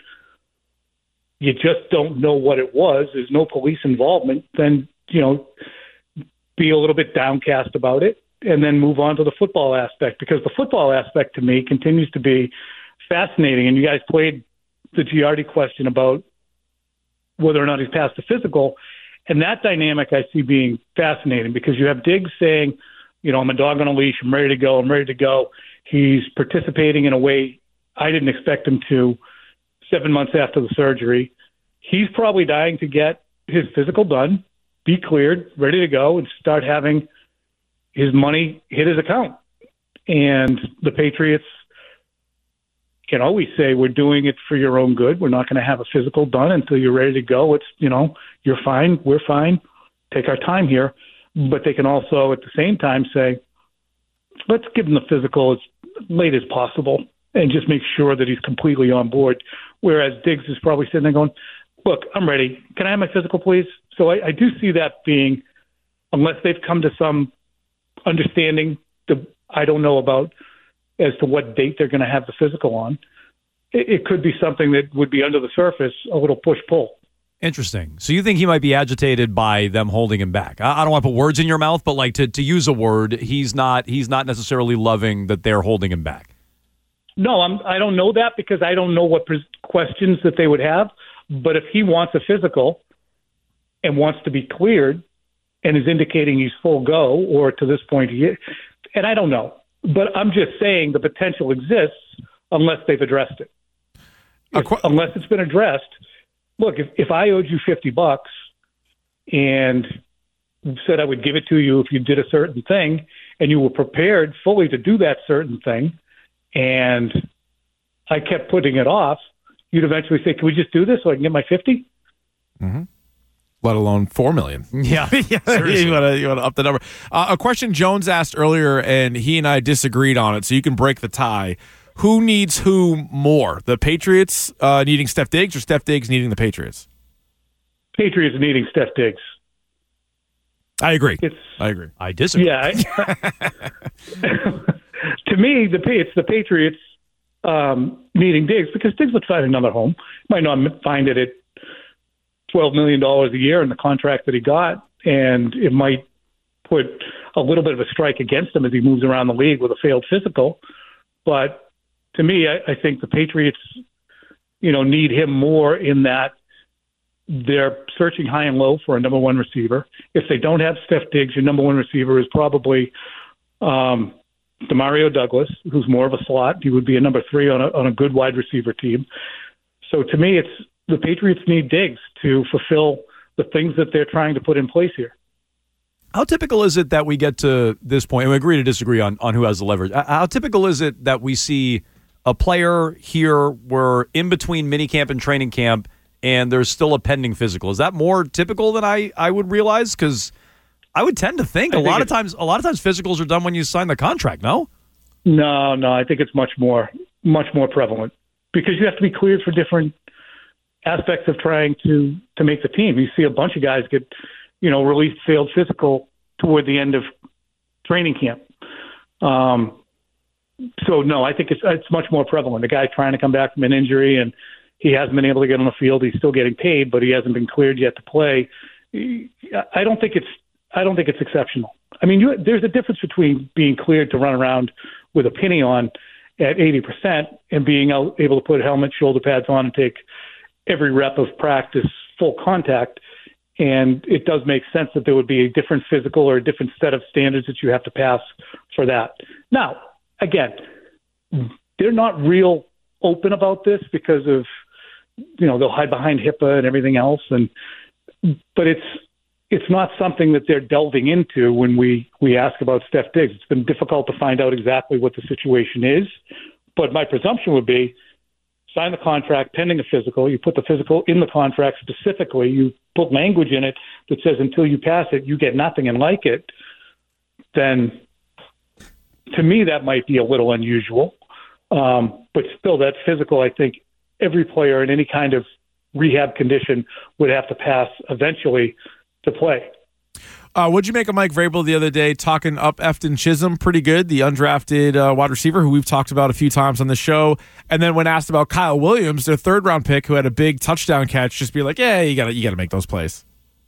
you just don't know what it was, there's no police involvement, then, you know, be a little bit downcast about it and then move on to the football aspect, because the football aspect to me continues to be fascinating. And you guys played the Giardi question about whether or not he's passed the physical. And that dynamic I see being fascinating, because you have Diggs saying, you know, I'm a dog on a leash, I'm ready to go, I'm ready to go. He's participating in a way I didn't expect him to seven months after the surgery. He's probably dying to get his physical done, be cleared, ready to go, and start having his money hit his account. And the Patriots can always say, we're doing it for your own good. We're not going to have a physical done until you're ready to go. It's, you know, you're fine, we're fine, take our time here. But they can also at the same time say, let's give him the physical as late as possible and just make sure that he's completely on board. Whereas Diggs is probably sitting there going, look, I'm ready. Can I have my physical, please? So I, I do see that being, unless they've come to some understanding that I don't know about as to what date they're going to have the physical on, it, it could be something that would be under the surface, a little push-pull. Interesting. So you think he might be agitated by them holding him back? I, I don't want to put words in your mouth, but like to, to use a word, he's not he's not necessarily loving that they're holding him back. No, I'm, I don't know that, because I don't know what pres- questions that they would have. But if he wants a physical and wants to be cleared and is indicating he's full go, or to this point he is, and I don't know. But I'm just saying the potential exists unless they've addressed it. If, qu- unless it's been addressed. Look, if, if I owed you fifty bucks and said I would give it to you if you did a certain thing, and you were prepared fully to do that certain thing, and I kept putting it off, you'd eventually say, can we just do this so I can get my fifty? Mm-hmm. Let alone four million. Yeah, yeah you want to you want to up the number. Uh, a question Jones asked earlier, and he and I disagreed on it. So you can break the tie. Who needs who more? The Patriots uh, needing Steph Diggs, or Steph Diggs needing the Patriots? Patriots needing Steph Diggs. I agree. It's, I agree. I disagree. Yeah. I, to me, the it's the Patriots um, needing Diggs, because Diggs would find another home. Might not find it at twelve million dollars a year in the contract that he got, and it might put a little bit of a strike against him as he moves around the league with a failed physical. But to me, I, I think the Patriots, you know, need him more in that they're searching high and low for a number one receiver. If they don't have Steph Diggs, your number one receiver is probably um, Demario Douglas, who's more of a slot. He would be a number three on a, on a good wide receiver team. So to me, it's the Patriots need Diggs to fulfill the things that they're trying to put in place here. How typical is it that we get to this point, and we agree to disagree on, on who has the leverage, how typical is it that we see a player here where in between minicamp and training camp and there's still a pending physical? Is that more typical than I, I would realize? Because I would tend to think, I a think lot of times a lot of times physicals are done when you sign the contract, no? No, no, I think it's much more much more prevalent because you have to be cleared for different aspects of trying to, to make the team. You see a bunch of guys get, you know, released failed physical toward the end of training camp. Um, so no, I think it's it's much more prevalent. The guy trying to come back from an injury and he hasn't been able to get on the field. He's still getting paid, but he hasn't been cleared yet to play. I don't think it's I don't think it's exceptional. I mean, you, there's a difference between being cleared to run around with a penny on at eighty percent and being able to put helmet, shoulder pads on and take every rep of practice full contact. And it does make sense that there would be a different physical or a different set of standards that you have to pass for that. Now, again, they're not real open about this because of, you know, they'll hide behind HIPAA and everything else. And, but it's, it's not something that they're delving into when we, we ask about Steph Diggs. It's been difficult to find out exactly what the situation is, but my presumption would be sign the contract pending a physical. You put the physical in the contract specifically. You put language in it that says until you pass it, you get nothing and like it. Then to me, that might be a little unusual. Um, but still, that physical, I think every player in any kind of rehab condition would have to pass eventually to play. Uh, what'd you make of Mike Vrabel the other day talking up Efton Chisholm pretty good, the undrafted uh, wide receiver who we've talked about a few times on the show? And then when asked about Kyle Williams, their third round pick who had a big touchdown catch, just be like, yeah, you gotta you gotta make those plays.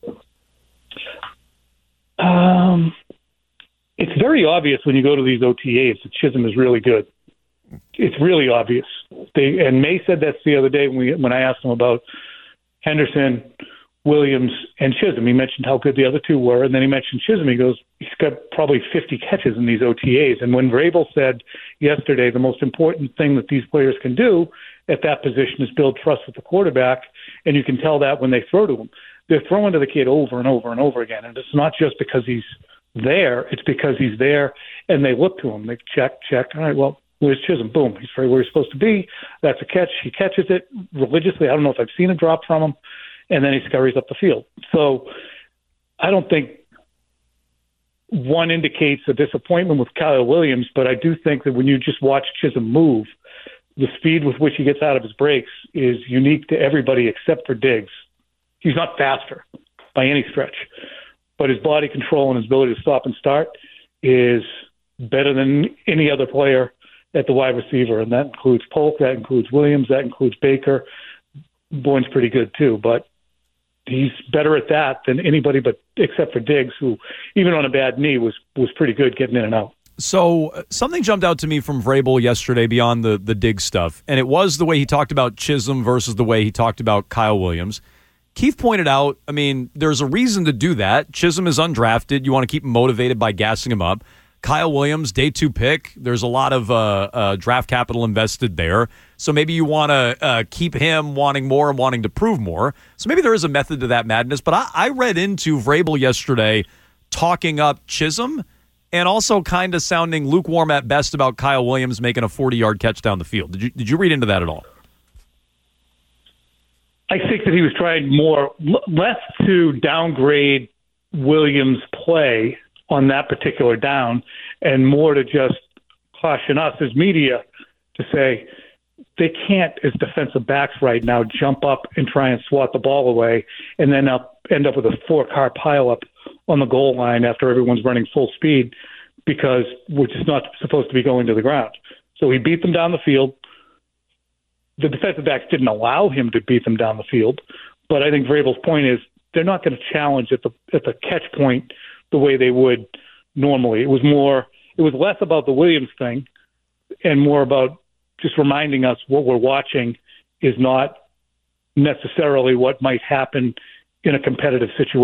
Um, it's very obvious when you go to these O T As that Chisholm is really good. It's really obvious. They and May said that the other day when we when I asked him about Henderson, Williams, and Chisholm. He mentioned how good the other two were, and then he mentioned Chisholm. He goes, he's got probably fifty catches in these O T As. And when Vrabel said yesterday the most important thing that these players can do at that position is build trust with the quarterback, and you can tell that when they throw to him. They're throwing to the kid over and over and over again, and it's not just because he's there. It's because he's there, and they look to him. They check, check. All right, well, where's Chisholm? Boom. He's right where he's supposed to be. That's a catch. He catches it religiously. I don't know if I've seen a drop from him. And then he scurries up the field. So I don't think one indicates a disappointment with Kyle Williams, but I do think that when you just watch Chisholm move, the speed with which he gets out of his breaks is unique to everybody except for Diggs. He's not faster by any stretch, but his body control and his ability to stop and start is better than any other player at the wide receiver, and that includes Polk, that includes Williams, that includes Baker. Bourne's pretty good too, but he's better at that than anybody but except for Diggs, who even on a bad knee was was pretty good getting in and out. So uh, something jumped out to me from Vrabel yesterday beyond the the Diggs stuff, and it was the way he talked about Chisholm versus the way he talked about Kyle Williams. Keith pointed out, I mean, there's a reason to do that. Chisholm is undrafted. You want to keep him motivated by gassing him up. Kyle Williams, day two pick. There's a lot of uh, uh, draft capital invested there. So maybe you want to uh, keep him wanting more and wanting to prove more. So maybe there is a method to that madness. But I, I read into Vrabel yesterday talking up Chisholm and also kind of sounding lukewarm at best about Kyle Williams making a forty-yard catch down the field. Did you, did you read into that at all? I think that he was trying more, less to downgrade Williams' play on that particular down and more to just caution us as media to say they can't, as defensive backs right now, jump up and try and swat the ball away and then up, end up with a four-car pileup on the goal line after everyone's running full speed because we're just not supposed to be going to the ground. So he beat them down the field. The defensive backs didn't allow him to beat them down the field, but I think Vrabel's point is they're not going to challenge at the at the catch point the way they would normally. It was more, it was less about the Williams thing and more about just reminding us what we're watching is not necessarily what might happen in a competitive situation.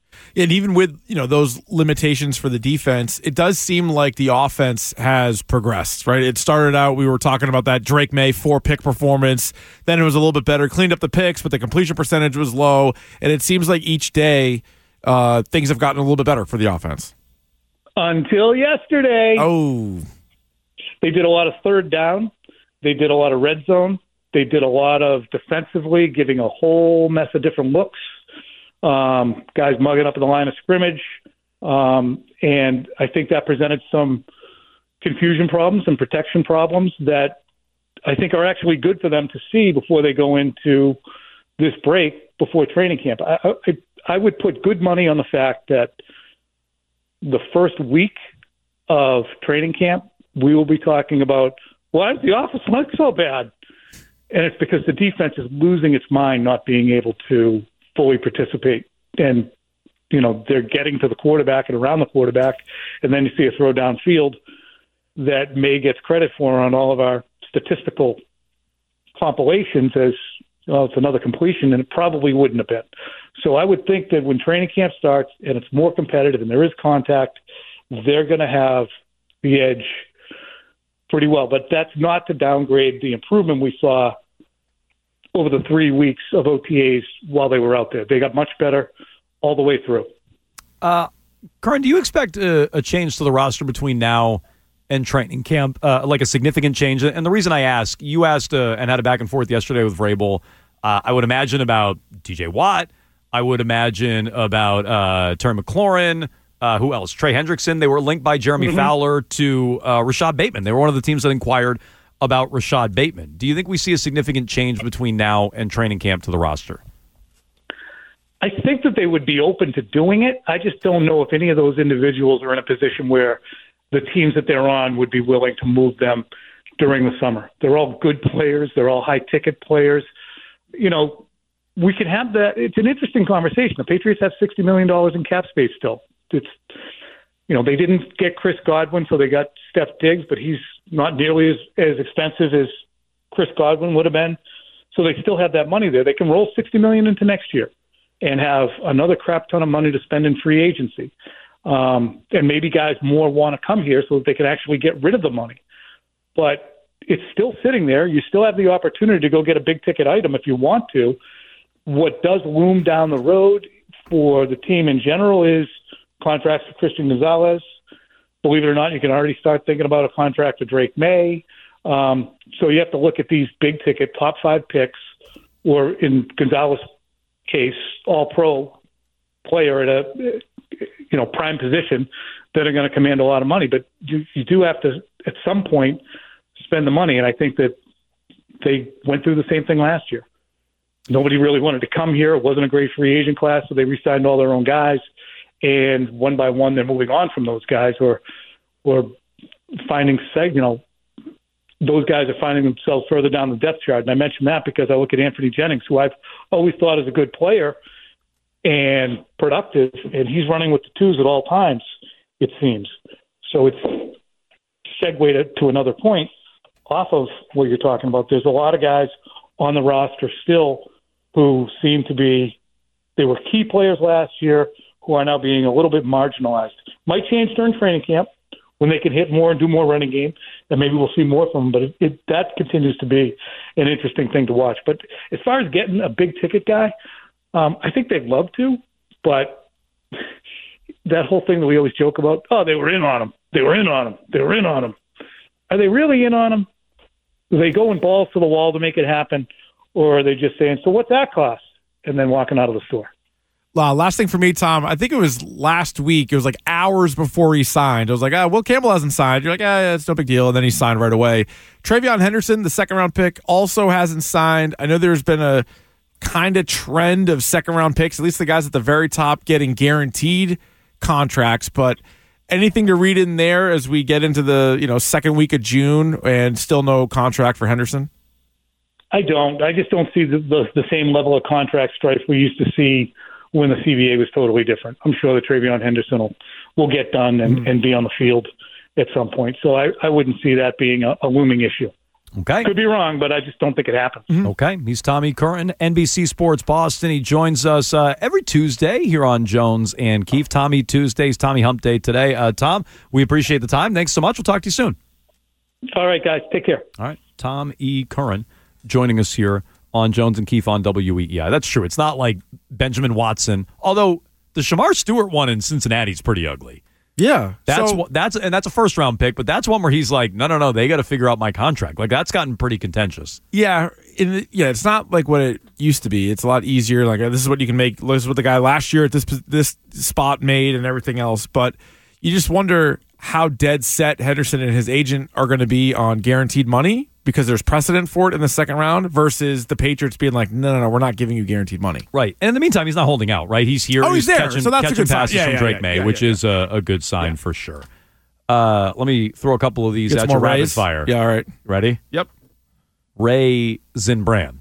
And even with, you know, those limitations for the defense, it does seem like the offense has progressed, right? It started out, we were talking about that Drake May four-pick performance. Then it was a little bit better, cleaned up the picks, but the completion percentage was low. And it seems like each day uh, things have gotten a little bit better for the offense. Until yesterday. Oh. They did a lot of third down. They did a lot of red zone. They did a lot of defensively, giving a whole mess of different looks. Um, guys mugging up in the line of scrimmage. Um, and I think that presented some confusion problems and protection problems that I think are actually good for them to see before they go into this break before training camp. I, I, I would put good money on the fact that the first week of training camp, we will be talking about, why does the offense look so bad? And it's because the defense is losing its mind not being able to fully participate. And, you know, they're getting to the quarterback and around the quarterback, and then you see a throw downfield that May gets credit for on all of our statistical compilations as, well, it's another completion, and it probably wouldn't have been. So I would think that when training camp starts and it's more competitive and there is contact, they're going to have the edge pretty well. But that's not to downgrade the improvement we saw over the three weeks of O T As while they were out there. They got much better all the way through. Uh, Karan, do you expect a, a change to the roster between now and training camp, uh, like a significant change? And the reason I ask, you asked uh, and had a back and forth yesterday with Vrabel. Uh, I would imagine about T J Watt. I would imagine about uh, Terry McLaurin. Uh, who else? Trey Hendrickson. They were linked by Jeremy mm-hmm. Fowler to uh, Rashad Bateman. They were one of the teams that inquired about Rashad Bateman. Do you think we see a significant change between now and training camp to the roster? I think that they would be open to doing it. I just don't know if any of those individuals are in a position where the teams that they're on would be willing to move them during the summer. They're all good players. They're all high-ticket players. You know, we could have that. It's an interesting conversation. The Patriots have sixty million dollars in cap space still. It's, you know, they didn't get Chris Godwin, so they got Steph Diggs, but he's not nearly as, as expensive as Chris Godwin would have been. So they still have that money there. They can roll sixty million dollars into next year and have another crap ton of money to spend in free agency. Um, and maybe guys more want to come here so that they can actually get rid of the money. But it's still sitting there. You still have the opportunity to go get a big-ticket item if you want to. What does loom down the road for the team in general is contracts for Christian Gonzalez. Believe it or not, you can already start thinking about a contract for Drake May. Um, so you have to look at these big-ticket top five picks, or in Gonzalez' case, all-pro player at a you know prime position that are going to command a lot of money. But you, you do have to, at some point, spend the money. And I think that they went through the same thing last year. Nobody really wanted to come here. It wasn't a great free agent class, so they re-signed all their own guys. And one by one, they're moving on from those guys, or or finding, you know, those guys are finding themselves further down the depth chart. And I mention that because I look at Anthony Jennings, who I've always thought is a good player and productive, and he's running with the twos at all times, it seems. So it's segue to, to another point off of what you're talking about. There's a lot of guys on the roster still who seem to be, they were key players last year, who are now being a little bit marginalized. Might change during training camp when they can hit more and do more running game, and maybe we'll see more from them. But it, it, that continues to be an interesting thing to watch. But as far as getting a big-ticket guy, um, I think they'd love to, but that whole thing that we always joke about, oh, they were in on him. They were in on him. They were in on him. Are they really in on him? Are they going balls to the wall to make it happen, or are they just saying, so what's that cost, and then walking out of the store? Uh, last thing for me, Tom, I think it was last week. It was like hours before he signed. I was like, ah, Will Campbell hasn't signed. You're like, ah, yeah, it's no big deal. And then he signed right away. Travion Henderson, the second-round pick, also hasn't signed. I know there's been a kind of trend of second-round picks, at least the guys at the very top getting guaranteed contracts. But anything to read in there as we get into the you know second week of June and still no contract for Henderson? I don't. I just don't see the, the, the same level of contract strife we used to see when the C B A was totally different. I'm sure that Travion Henderson will, will get done and, mm-hmm. and be on the field at some point. So I, I wouldn't see that being a, a looming issue. Okay. Could be wrong, but I just don't think it happens. Okay. He's Tommy Curran, N B C Sports Boston. He joins us uh, every Tuesday here on Jones and Keefe. Tommy Tuesdays, Tommy Hump Day today. Uh, Tom, we appreciate the time. Thanks so much. We'll talk to you soon. All right, guys. Take care. All right. Tom E. Curran joining us here on Jones and Keefe on W E E I. That's true. It's not like Benjamin Watson, although the Shamar Stewart one in Cincinnati is pretty ugly. Yeah, that's so, one- that's and that's a first round pick, but that's one where he's like, no, no, no, they got to figure out my contract. Like that's gotten pretty contentious. Yeah, in the, yeah, it's not like what it used to be. It's a lot easier. Like this is what you can make. This is what the guy last year at this this spot made, and everything else. But you just wonder how dead set Henderson and his agent are going to be on guaranteed money, because there's precedent for it in the second round, versus the Patriots being like, no, no, no, we're not giving you guaranteed money. Right. And in the meantime, he's not holding out, right? He's here. Oh, he's there. Catching, So that's a catching good sign. passes Yeah, from yeah, Drake yeah, May, yeah, which yeah. is a, a good sign for sure. Uh, let me throw a couple of these Get at some you more rapid Rays. fire. Yeah, all right. Ready? Yep. Ray Zinbrand.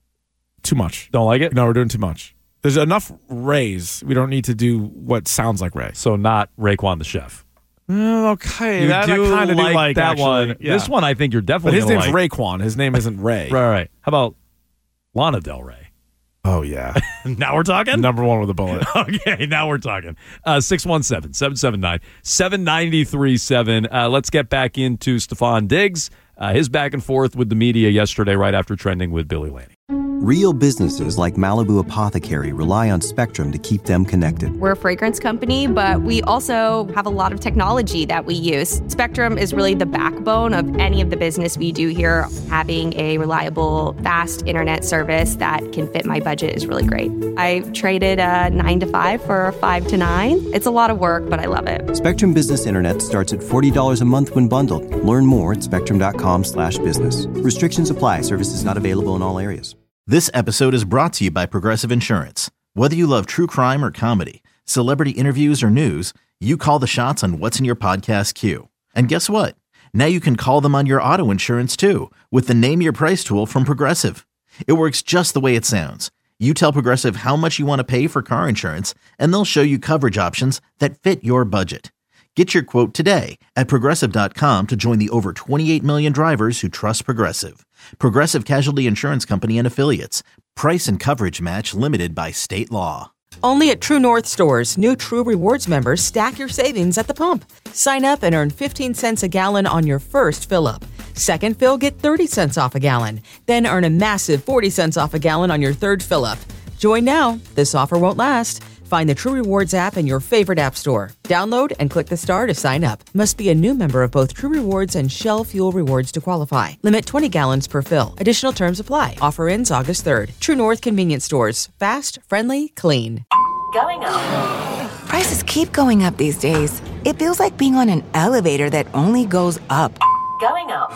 Too much. Don't like it? No, we're doing too much. There's enough Rays. We don't need to do what sounds like Ray. So not Raekwon the Chef. Mm, okay, You that, do I kind of like do like that actually. one. Yeah. This one I think you're definitely But his gonna name's like. Raekwon. His name isn't Ray. Right, right. How about Lana Del Rey? Oh, yeah. Now we're talking? Number one with a bullet. Okay, now we're talking. Uh, six one seven, seven seven nine, seven nine three seven. Uh, let's get back into Stephon Diggs. Uh, his back and forth with the media yesterday right after trending with Billy Laney. Real businesses like Malibu Apothecary rely on Spectrum to keep them connected. We're a fragrance company, but we also have a lot of technology that we use. Spectrum is really the backbone of any of the business we do here. Having a reliable, fast internet service that can fit my budget is really great. I traded a nine to five for a five to nine. It's a lot of work, but I love it. Spectrum Business Internet starts at forty dollars a month when bundled. Learn more at spectrum.com slash business. Restrictions apply. Services not available in all areas. This episode is brought to you by Progressive Insurance. Whether you love true crime or comedy, celebrity interviews or news, you call the shots on what's in your podcast queue. And guess what? Now you can call them on your auto insurance too with the Name Your Price tool from Progressive. It works just the way it sounds. You tell Progressive how much you want to pay for car insurance, and they'll show you coverage options that fit your budget. Get your quote today at Progressive dot com to join the over twenty-eight million drivers who trust Progressive. Progressive Casualty Insurance Company and Affiliates. Price and coverage match limited by state law. Only at True North stores, new True Rewards members stack your savings at the pump. Sign up and earn fifteen cents a gallon on your first fill-up. Second fill, get thirty cents off a gallon. Then earn a massive forty cents off a gallon on your third fill-up. Join now. This offer won't last. Find the True Rewards app in your favorite app store. Download and click the star to sign up. Must be a new member of both True Rewards and Shell Fuel Rewards to qualify. Limit twenty gallons per fill. Additional terms apply. Offer ends August third. True North Convenience Stores. Fast, friendly, clean. Going up. Prices keep going up these days. It feels like being on an elevator that only goes up. Going up.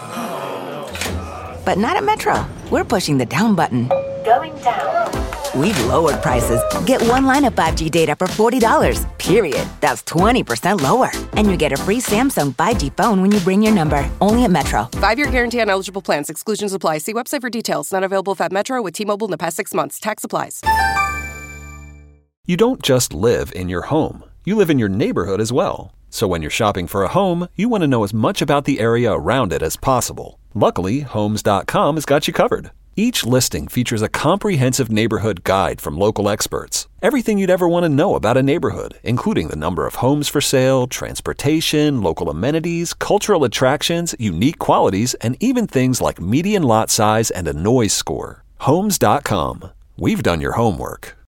But not at Metro. We're pushing the down button. Going down. We've lowered prices. Get one line of five G data for forty dollars, period. That's twenty percent lower. And you get a free Samsung five G phone when you bring your number. Only at Metro. Five-year guarantee on eligible plans. Exclusions apply. See website for details. Not available if at Metro with T-Mobile in the past six months. Tax applies. You don't just live in your home. You live in your neighborhood as well. So when you're shopping for a home, you want to know as much about the area around it as possible. Luckily, Homes dot com has got you covered. Each listing features a comprehensive neighborhood guide from local experts. Everything you'd ever want to know about a neighborhood, including the number of homes for sale, transportation, local amenities, cultural attractions, unique qualities, and even things like median lot size and a noise score. Homes dot com. We've done your homework.